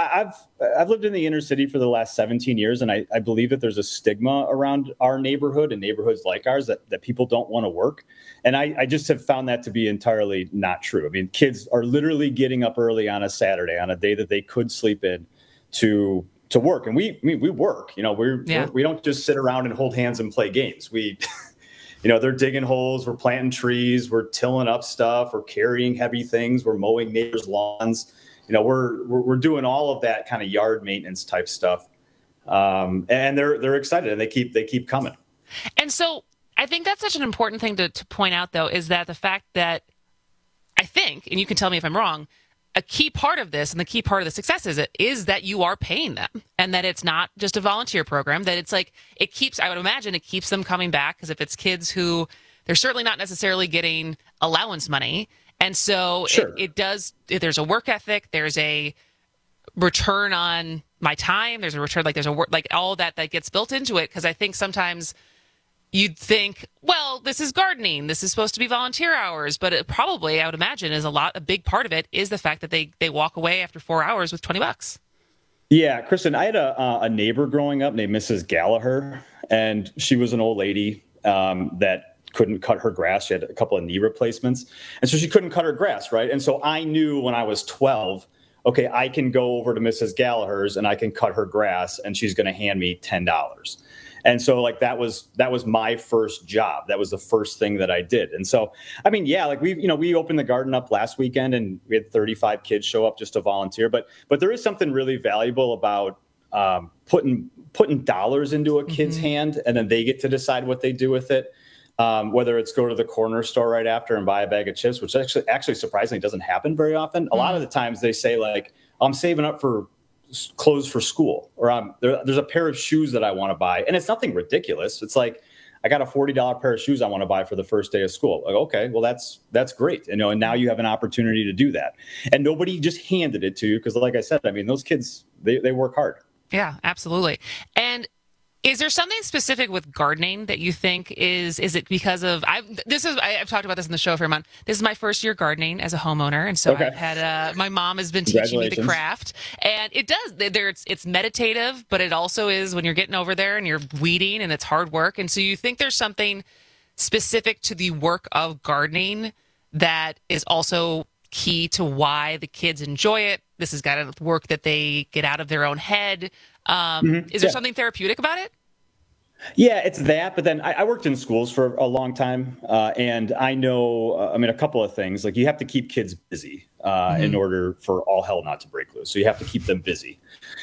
I've lived in the inner city for the last 17 years, and I believe that there's a stigma around our neighborhood and neighborhoods like ours that people don't want to work. And I just have found that to be entirely not true. I mean, kids are literally getting up early on a Saturday, on a day that they could sleep in, to work. And we work, we don't just sit around and hold hands and play games. They're digging holes, we're planting trees, we're tilling up stuff, we're carrying heavy things, we're mowing neighbors' lawns. We're doing all of that kind of yard maintenance type stuff. And they're excited, and they keep coming. And so I think that's such an important thing to point out, though, is that the fact that I think, and you can tell me if I'm wrong, a key part of this and the key part of the success is that you are paying them, and that it's not just a volunteer program, that it's like I would imagine it keeps them coming back, because if it's kids who they're certainly not necessarily getting allowance money. And so sure. There's a work ethic, there's a return on my time, there's a return, there's a work, all that gets built into it. Because I think sometimes you'd think, well, this is gardening, this is supposed to be volunteer hours, but it probably, I would imagine, a big part of it is the fact that they walk away after 4 hours with $20. Yeah, Kristen, I had a neighbor growing up named Mrs. Gallagher, and she was an old lady that couldn't cut her grass. She had a couple of knee replacements, and so she couldn't cut her grass, right? And so I knew when I was 12, okay, I can go over to Mrs. Gallagher's and I can cut her grass, and she's going to hand me $10. And so that was my first job. That was the first thing that I did. And so, I mean, yeah, we opened the garden up last weekend, and we had 35 kids show up just to volunteer. But there is something really valuable about putting dollars into a kid's hand, and then they get to decide what they do with it. Whether it's go to the corner store right after and buy a bag of chips, which actually surprisingly doesn't happen very often. A lot of the times they say I'm saving up for clothes for school, or there's a pair of shoes that I want to buy. And it's nothing ridiculous. It's like, I got a $40 pair of shoes I want to buy for the first day of school. Like, okay, well, that's great. And now you have an opportunity to do that. And nobody just handed it to you. Because like I said, I mean, those kids, they work hard. Yeah, absolutely. And is there something specific with gardening that you think is it because of, I've talked about this in the show for a month. This is my first year gardening as a homeowner. And so I've had, my mom has been teaching me the craft, and it does, it's meditative, but it also is when you're getting over there and you're weeding and it's hard work. And so you think there's something specific to the work of gardening that is also key to why the kids enjoy it. This has got to work that they get out of their own head. Is there something therapeutic about it? Yeah, it's that. But then I worked in schools for a long time, and I know, a couple of things. Like, you have to keep kids busy in order for all hell not to break loose. So you have to keep them busy.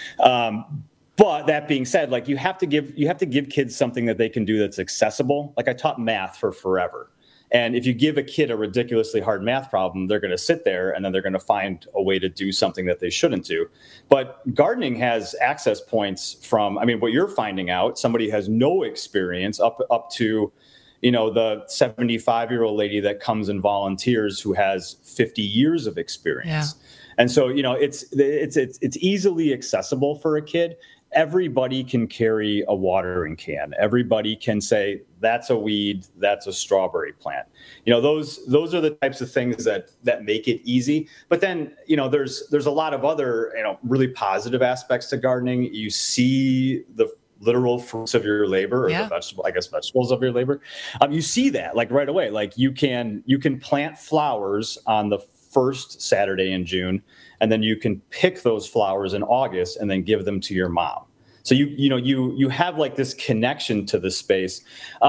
But that being said, you have to give kids something that they can do that's accessible. Like, I taught math for forever. And if you give a kid a ridiculously hard math problem, they're going to sit there and then they're going to find a way to do something that they shouldn't do. But gardening has access points from, what you're finding out, somebody has no experience up to, the 75-year-old lady that comes and volunteers who has 50 years of experience. Yeah. And so, it's easily accessible for a kid. Everybody can carry a watering can. Everybody can say, that's a weed, that's a strawberry plant. Those are the types of things that make it easy. But then, there's a lot of other, really positive aspects to gardening. You see the literal fruits of your labor, or the vegetables of your labor. You see that right away. You can plant flowers on the first Saturday in June, and then you can pick those flowers in August and then give them to your mom. So you have this connection to the space.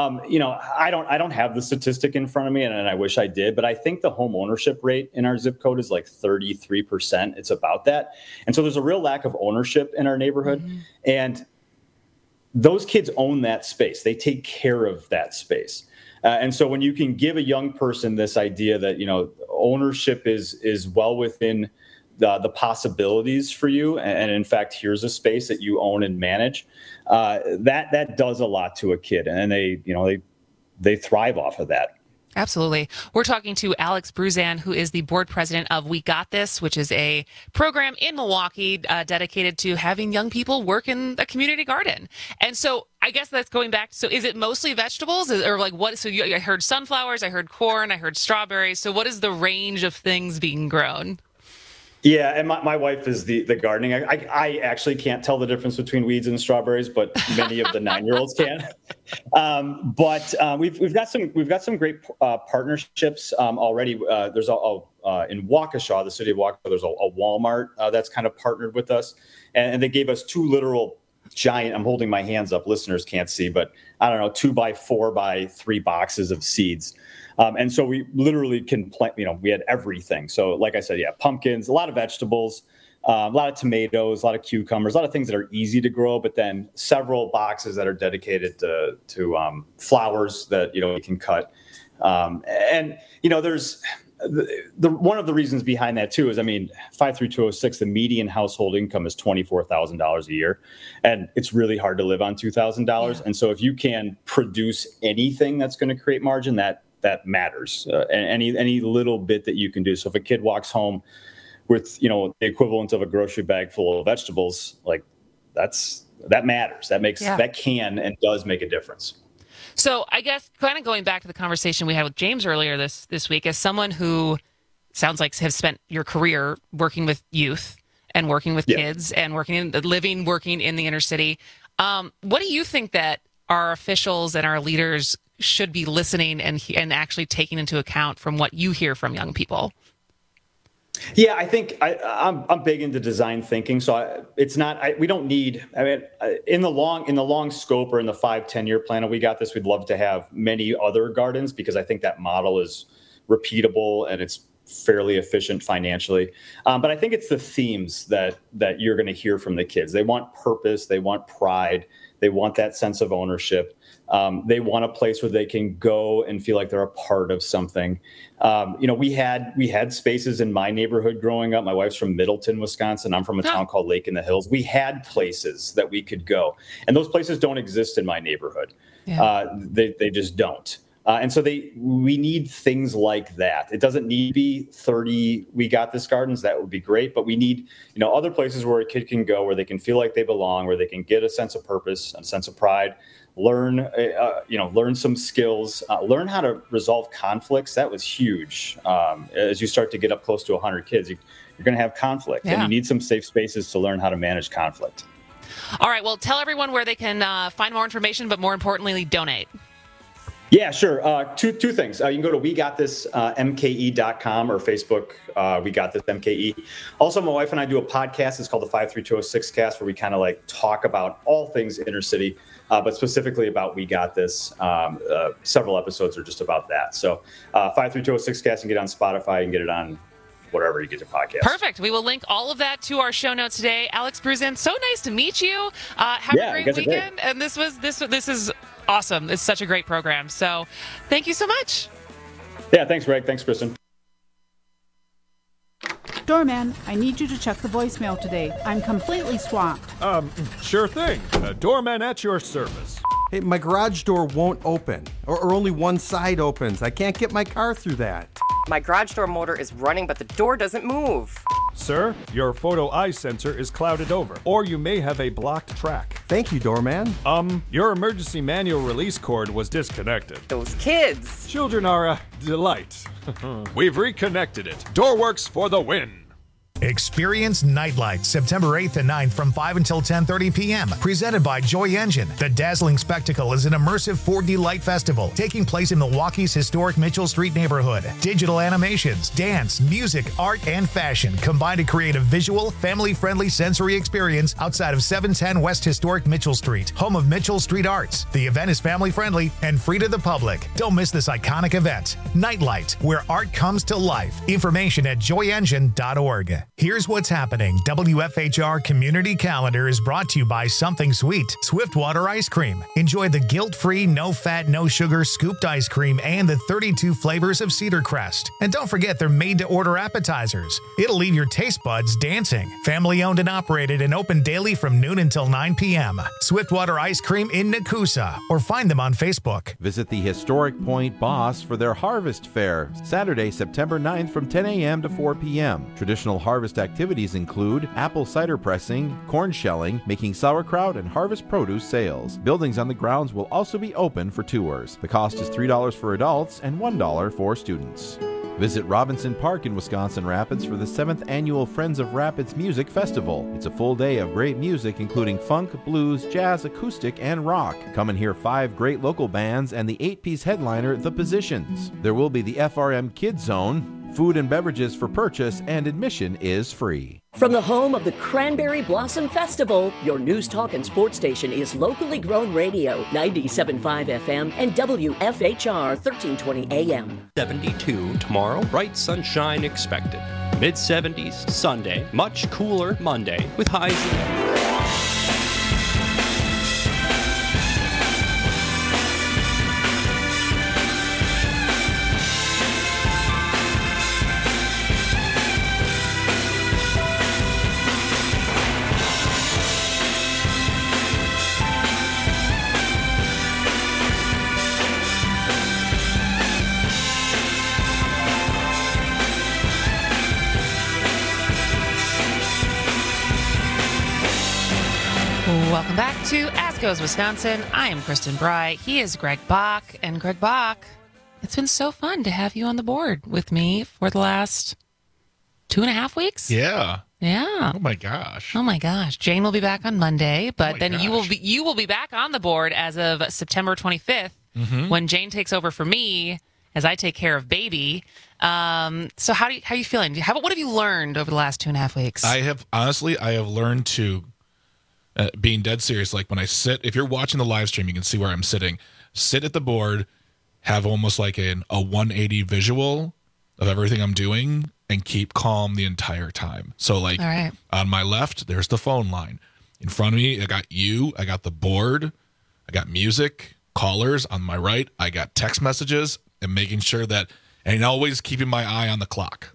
I don't have the statistic in front of me, and I wish I did, but I think the home ownership rate in our zip code is 33%. It's about that. And so there's a real lack of ownership in our neighborhood. Mm-hmm. And those kids own that space. They take care of that space. And so when you can give a young person this idea that, ownership is well within the possibilities for you, and in fact, here's a space that you own and manage, that does a lot to a kid, and they thrive off of that. Absolutely. We're talking to Alex Bruzan, who is the board president of We Got This, which is a program in Milwaukee dedicated to having young people work in a community garden. And so I guess that's going back. So is it mostly vegetables or like what? So I heard sunflowers, I heard corn, I heard strawberries. So what is the range of things being grown? Yeah, and my wife is the gardening. I actually can't tell the difference between weeds and strawberries, but many of the 9-year-olds can. But we've got some great partnerships already. There's in Waukesha, the city of Waukesha, there's a Walmart that's kind of partnered with us, and they gave us 2 literal giant. I'm holding my hands up. Listeners can't see, but I don't know, 2x4x3 boxes of seeds. And so we literally can plant, we had everything. So like I said, pumpkins, a lot of vegetables, a lot of tomatoes, a lot of cucumbers, a lot of things that are easy to grow, but then several boxes that are dedicated to flowers that, we can cut. There's one of the reasons behind that too is, 53206, the median household income is $24,000 a year, and it's really hard to live on $2,000. Yeah. And so if you can produce anything that's going to create margin, that matters. And any little bit that you can do. So if a kid walks home with, the equivalent of a grocery bag full of vegetables, like that matters. That can and does make a difference. So I guess kind of going back to the conversation we had with James earlier this week, as someone who sounds like has spent your career working with youth and working with kids and working in the inner city, what do you think that our officials and our leaders should be listening and actually taking into account from what you hear from young people? Yeah, I think I'm big into design thinking. So we don't need, in the long scope or in the 5-10 year plan of We Got This, we'd love to have many other gardens because I think that model is repeatable and it's fairly efficient financially. But I think it's the themes that you're going to hear from the kids. They want purpose. They want pride. They want that sense of ownership. They want a place where they can go and feel like they're a part of something. We had spaces in my neighborhood growing up. My wife's from Middleton, Wisconsin. I'm from a town called Lake in the Hills. We had places that we could go, and those places don't exist in my neighborhood. Yeah. They just don't. And so we need things like that. It doesn't need to be 30 We Got This gardens. That would be great. But we need, other places where a kid can go, where they can feel like they belong, where they can get a sense of purpose, a sense of pride, learn some skills, learn how to resolve conflicts. That was huge. As you start to get up close to 100 kids, you're going to have conflict, and you need some safe spaces to learn how to manage conflict. All right. Well, tell everyone where they can find more information, but more importantly, donate. Yeah, sure. Two things. You can go to WeGotThisMKE.com or Facebook, We Got This MKE. Also, my wife and I do a podcast. It's called the 53206 Cast, where we kind of talk about all things inner city, but specifically about We Got This. Several episodes are just about that. So 53206 Cast, you can get on Spotify and get it on wherever you get your podcast. Perfect. We will link all of that to our show notes today. Alex Bruzan, so nice to meet you. Have a great weekend. And this is awesome. It's such a great program. So thank you so much. Yeah, thanks, Greg. Thanks, Kristen. Doorman, I need you to check the voicemail today. I'm completely swamped. Sure thing. Doorman at your service. Hey, my garage door won't open, or only one side opens. I can't get my car through that. My garage door motor is running, but the door doesn't move. Sir, your photo eye sensor is clouded over, or you may have a blocked track. Thank you, Doorman. Your emergency manual release cord was disconnected. Those kids! Children are a delight. We've reconnected it. Doorworks for the win. Experience Nightlight September 8th and 9th from 5 until 10:30 p.m. Presented by Joy Engine. The dazzling spectacle is an immersive 4D light festival taking place in Milwaukee's historic Mitchell Street neighborhood. Digital animations, dance, music, art, and fashion combine to create a visual, family-friendly sensory experience outside of 710 West Historic Mitchell Street, home of Mitchell Street Arts. The event is family-friendly and free to the public. Don't miss this iconic event. Nightlight, where art comes to life. Information at joyengine.org. Here's what's happening. WFHR Community Calendar is brought to you by Something Sweet, Swiftwater Ice Cream. Enjoy the guilt-free, no-fat, no-sugar scooped ice cream and the 32 flavors of Cedar Crest. And don't forget they're made-to-order appetizers. It'll leave your taste buds dancing. Family-owned and operated and open daily from noon until 9 p.m. Swiftwater Ice Cream in Nakusa, or find them on Facebook. Visit the Historic Point Boss for their Harvest Fair, Saturday, September 9th from 10 a.m. to 4 p.m. Traditional harvest activities include apple cider pressing, corn shelling, making sauerkraut, and harvest produce sales. Buildings on the grounds will also be open for tours. The cost is $3 for adults and $1 for students. Visit Robinson Park in Wisconsin Rapids for the 7th Annual Friends of Rapids Music Festival. It's a full day of great music including funk, blues, jazz, acoustic, and rock. Come and hear 5 great local bands and the 8-piece headliner, The Positions. There will be the FRM Kids Zone, food and beverages for purchase, and admission is free. From the home of the Cranberry Blossom Festival, your news talk and sports station is locally grown radio, 97.5 FM and WFHR 1320 AM. 72 tomorrow, bright sunshine expected. Mid-70s Sunday, much cooler Monday with highs in Welcome back to As Goes Wisconsin. I am Kristen Bry. He is Greg Bach. And Greg Bach, it's been so fun to have you on the board with me for the last 2.5 weeks. Yeah. Yeah. Oh my gosh. Oh my gosh. Jane will be back on Monday, but then you will be back on the board as of September 25th when Jane takes over for me as I take care of baby. So how are you feeling? What have you learned over the last 2.5 weeks? I have learned to being dead serious. Like when I sit, if you're watching the live stream, you can see where I'm sitting. Sit at the board, have almost like a 180 visual of everything I'm doing, and keep calm the entire time. So like on my left, there's the phone line. In front of me, I got you. I got the board. I got music, callers. On my right, I got text messages, and making sure that, and always keeping my eye on the clock.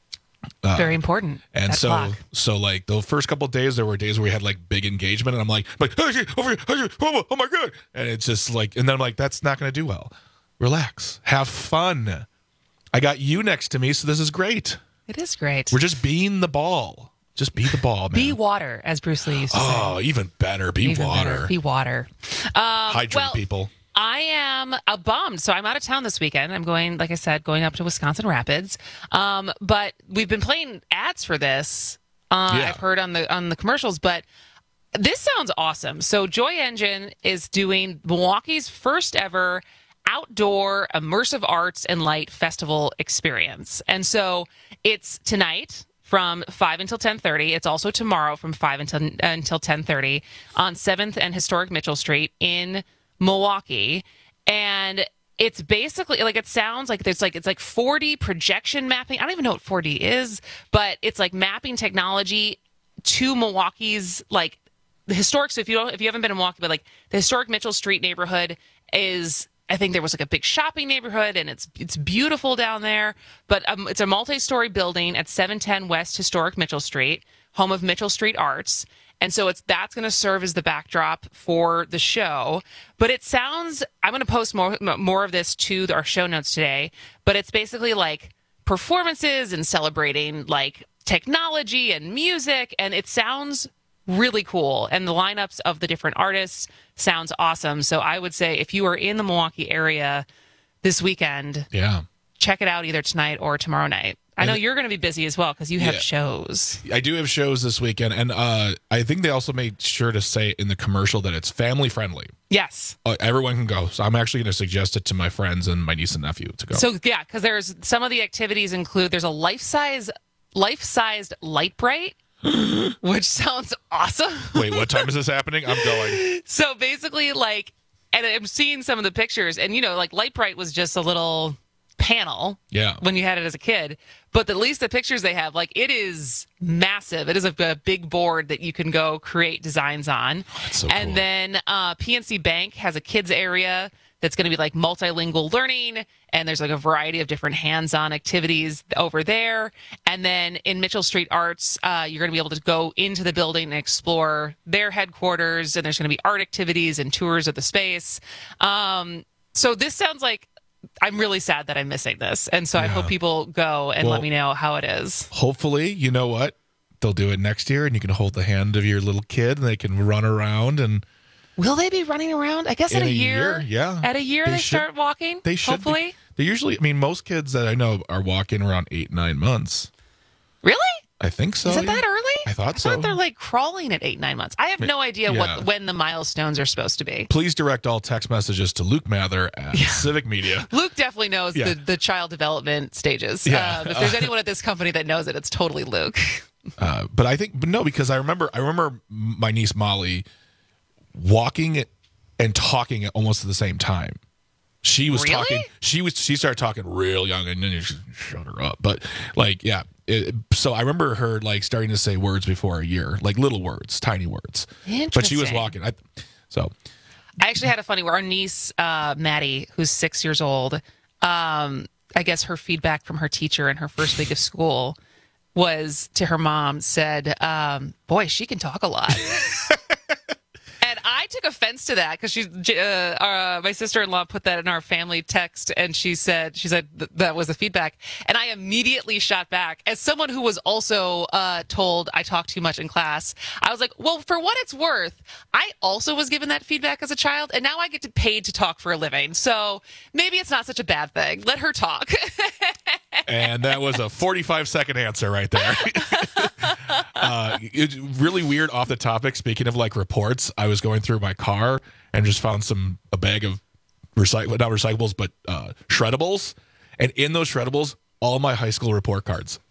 Very important. And so like the first couple of days, there were days where we had like big engagement, and I'm like, over here, oh my God. And it's just like, and then I'm like, that's not going to do well. Relax, have fun. I got you next to me, so this is great. It is great. We're just being the ball. Just be the ball, man. Be water, as Bruce Lee used to say. Oh, even better. Be water. Be water. Hydrate people. I am bummed. So I'm out of town this weekend. I'm going, like I said, going up to Wisconsin Rapids. But we've been playing ads for this. I've heard on the commercials, but this sounds awesome. So Joy Engine is doing Milwaukee's first ever outdoor immersive arts and light festival experience. And so it's tonight from 5 until 10:30. It's also tomorrow from 5 until 10:30 on 7th and Historic Mitchell Street in Milwaukee. And it's basically like, it sounds like it's like 4D projection mapping. I don't even know what 4D is, but it's like mapping technology to Milwaukee's like the historic. So if you haven't been in Milwaukee, but like the historic Mitchell Street neighborhood is, I think there was like a big shopping neighborhood, and it's beautiful down there. But it's a multi-story building at 710 West Historic Mitchell Street, home of Mitchell Street Arts. And so that's going to serve as the backdrop for the show. But it sounds, I'm going to post more of this to our show notes today, but it's basically like performances and celebrating like technology and music, and it sounds really cool. And the lineups of the different artists sounds awesome. So I would say if you are in the Milwaukee area this weekend, check it out either tonight or tomorrow night. I know you're going to be busy as well because you have shows. I do have shows this weekend, and I think they also made sure to say in the commercial that it's family friendly. Yes. Everyone can go. So I'm actually going to suggest it to my friends and my niece and nephew to go. So yeah, because there's some of the activities include, there's a life-sized light bright, which sounds awesome. Wait, what time is this happening? I'm going. So basically, like, and I'm seeing some of the pictures, and like Light Bright was just a little panel when you had it as a kid, but at least the pictures they have, like, it is massive. It is a big board that you can go create designs on. Oh, that's so and cool. then PNC Bank has a kids area that's going to be like multilingual learning, and there's like a variety of different hands-on activities over there. And then in Mitchell Street Arts, you're going to be able to go into the building and explore their headquarters, and there's going to be art activities and tours of the space. So this sounds like, I'm really sad that I'm missing this. And so I hope people go and let me know how it is. Hopefully, you know what? They'll do it next year, and you can hold the hand of your little kid, and they can run around. And will they be running around? I guess in at a year. Yeah. At a year, they start walking? They should. Hopefully. They usually, I mean, most kids that I know are walking around 8-9 months. Really? I think so. Is it that early? I thought so. I thought they're like crawling at 8-9 months. I have no idea when the milestones are supposed to be. Please direct all text messages to Luke Mather at Civic Media. Luke definitely knows the child development stages. If there's anyone at this company that knows it, it's totally Luke. But I think, because I remember my niece Molly walking and talking almost at the same time. She was talking. She started talking real young, and then you shut her up. But like, so I remember her like starting to say words before a year, like little words, tiny words. But she was walking. I actually had a funny where our niece Maddie, who's 6 years old, I guess her feedback from her teacher in her first week of school was to her mom, said, "Boy, she can talk a lot." And I took offense to that because my sister-in-law put that in our family text, and she said that was the feedback. And I immediately shot back. As someone who was also told I talk too much in class, I was like, well, for what it's worth, I also was given that feedback as a child, and now I get paid to talk for a living. So maybe it's not such a bad thing. Let her talk. And that was a 45-second answer right there. It's really weird off the topic. Speaking of like reports, I was going through my car and just found a bag of not recyclables, but shreddables. And in those shreddables, all my high school report cards.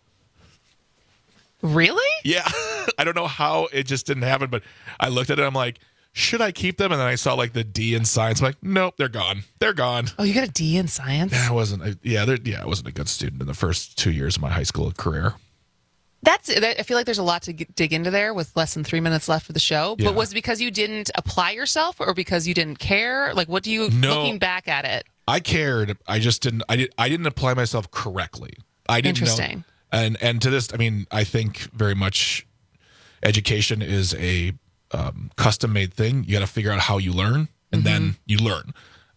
Really? Yeah. I don't know how it just didn't happen, but I looked at it. I'm like, should I keep them? And then I saw like the D in science. I'm like, nope, they're gone. They're gone. Oh, you got a D in science? I wasn't a good student in the first 2 years of my high school career. I feel like there's a lot to dig into there with less than 3 minutes left for the show. But was it because you didn't apply yourself, or because you didn't care? Like, what do you, looking back at it? I cared. I just didn't. I didn't apply myself correctly. I didn't Interesting. know. And to this, I mean, I think very much education is a custom-made thing. You got to figure out how you learn, and then you learn.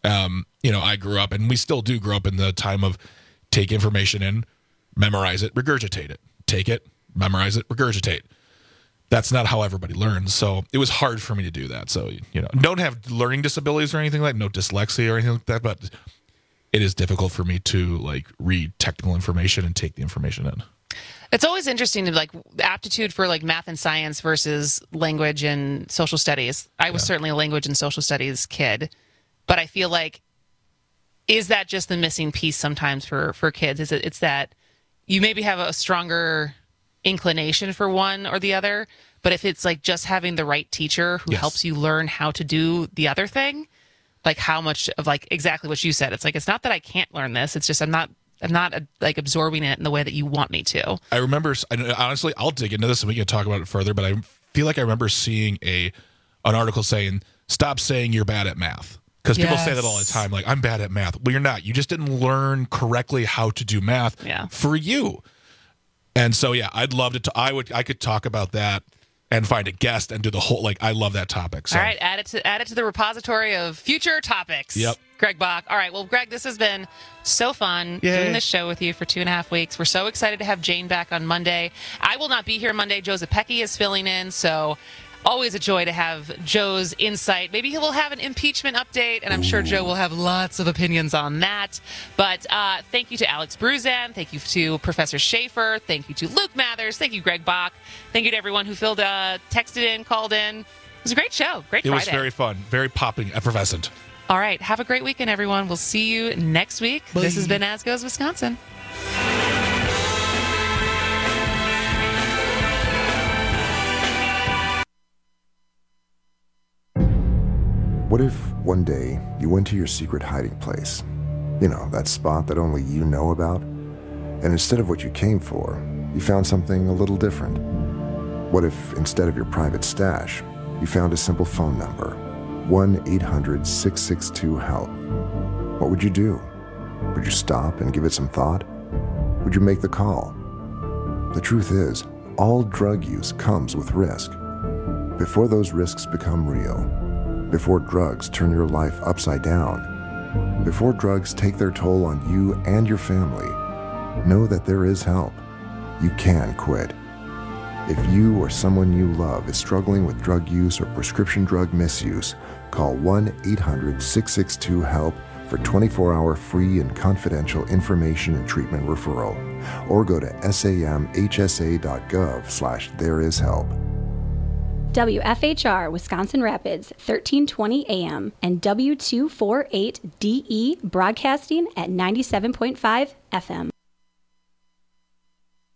I grew up, and we still do grow up in the time of take information in, memorize it, regurgitate it. Take it, memorize it, regurgitate. That's not how everybody learns. So it was hard for me to do that. So, don't have learning disabilities or anything like, no dyslexia or anything like that, but it is difficult for me to like read technical information and take the information in. It's always interesting to like aptitude for like math and science versus language and social studies. I was certainly a language and social studies kid, but I feel like, is that just the missing piece sometimes for kids? It's that you maybe have a stronger inclination for one or the other, but if it's like just having the right teacher who helps you learn how to do the other thing, like how much of like exactly what you said, it's like, it's not that I can't learn this. It's just, I'm not like absorbing it in the way that you want me to. I remember, honestly, I'll dig into this and we can talk about it further, but I feel like I remember seeing an article saying, stop saying you're bad at math. Because people say that all the time, like, I'm bad at math. Well, you're not. You just didn't learn correctly how to do math for you. And so, I'd love to. I could talk about that and find a guest and do the whole, like, I love that topic. So. All right, add it to the repository of future topics. Yep. Greg Bach. All right, well, Greg, this has been so fun doing this show with you for 2.5 weeks. We're so excited to have Jane back on Monday. I will not be here Monday. Joe Zepecki is filling in, so always a joy to have Joe's insight. Maybe he will have an impeachment update, and I'm sure Joe will have lots of opinions on that. But thank you to Alex Bruzan. Thank you to Professor Schaefer. Thank you to Luke Mathers. Thank you, Greg Bach. Thank you to everyone who texted in, called in. It was a great show. Great Friday. It was very fun. Very popping, effervescent. All right. Have a great weekend, everyone. We'll see you next week. Bye. This has been As Goes Wisconsin. What if one day you went to your secret hiding place You know, that spot that only you know about. And instead of what you came for, you found something a little different. What if, instead of your private stash, you found a simple phone number, 1-800-662-HELP? What would you do? Would you stop and give it some thought? Would you make the call? The truth is, all drug use comes with risk. Before those risks become real, before drugs turn your life upside down, before drugs take their toll on you and your family, know that there is help. You can quit. If you or someone you love is struggling with drug use or prescription drug misuse, call 1-800-662-HELP for 24-hour free and confidential information and treatment referral, or go to samhsa.gov/thereishelp. WFHR Wisconsin Rapids, 1320 AM, and W248DE broadcasting at 97.5 FM.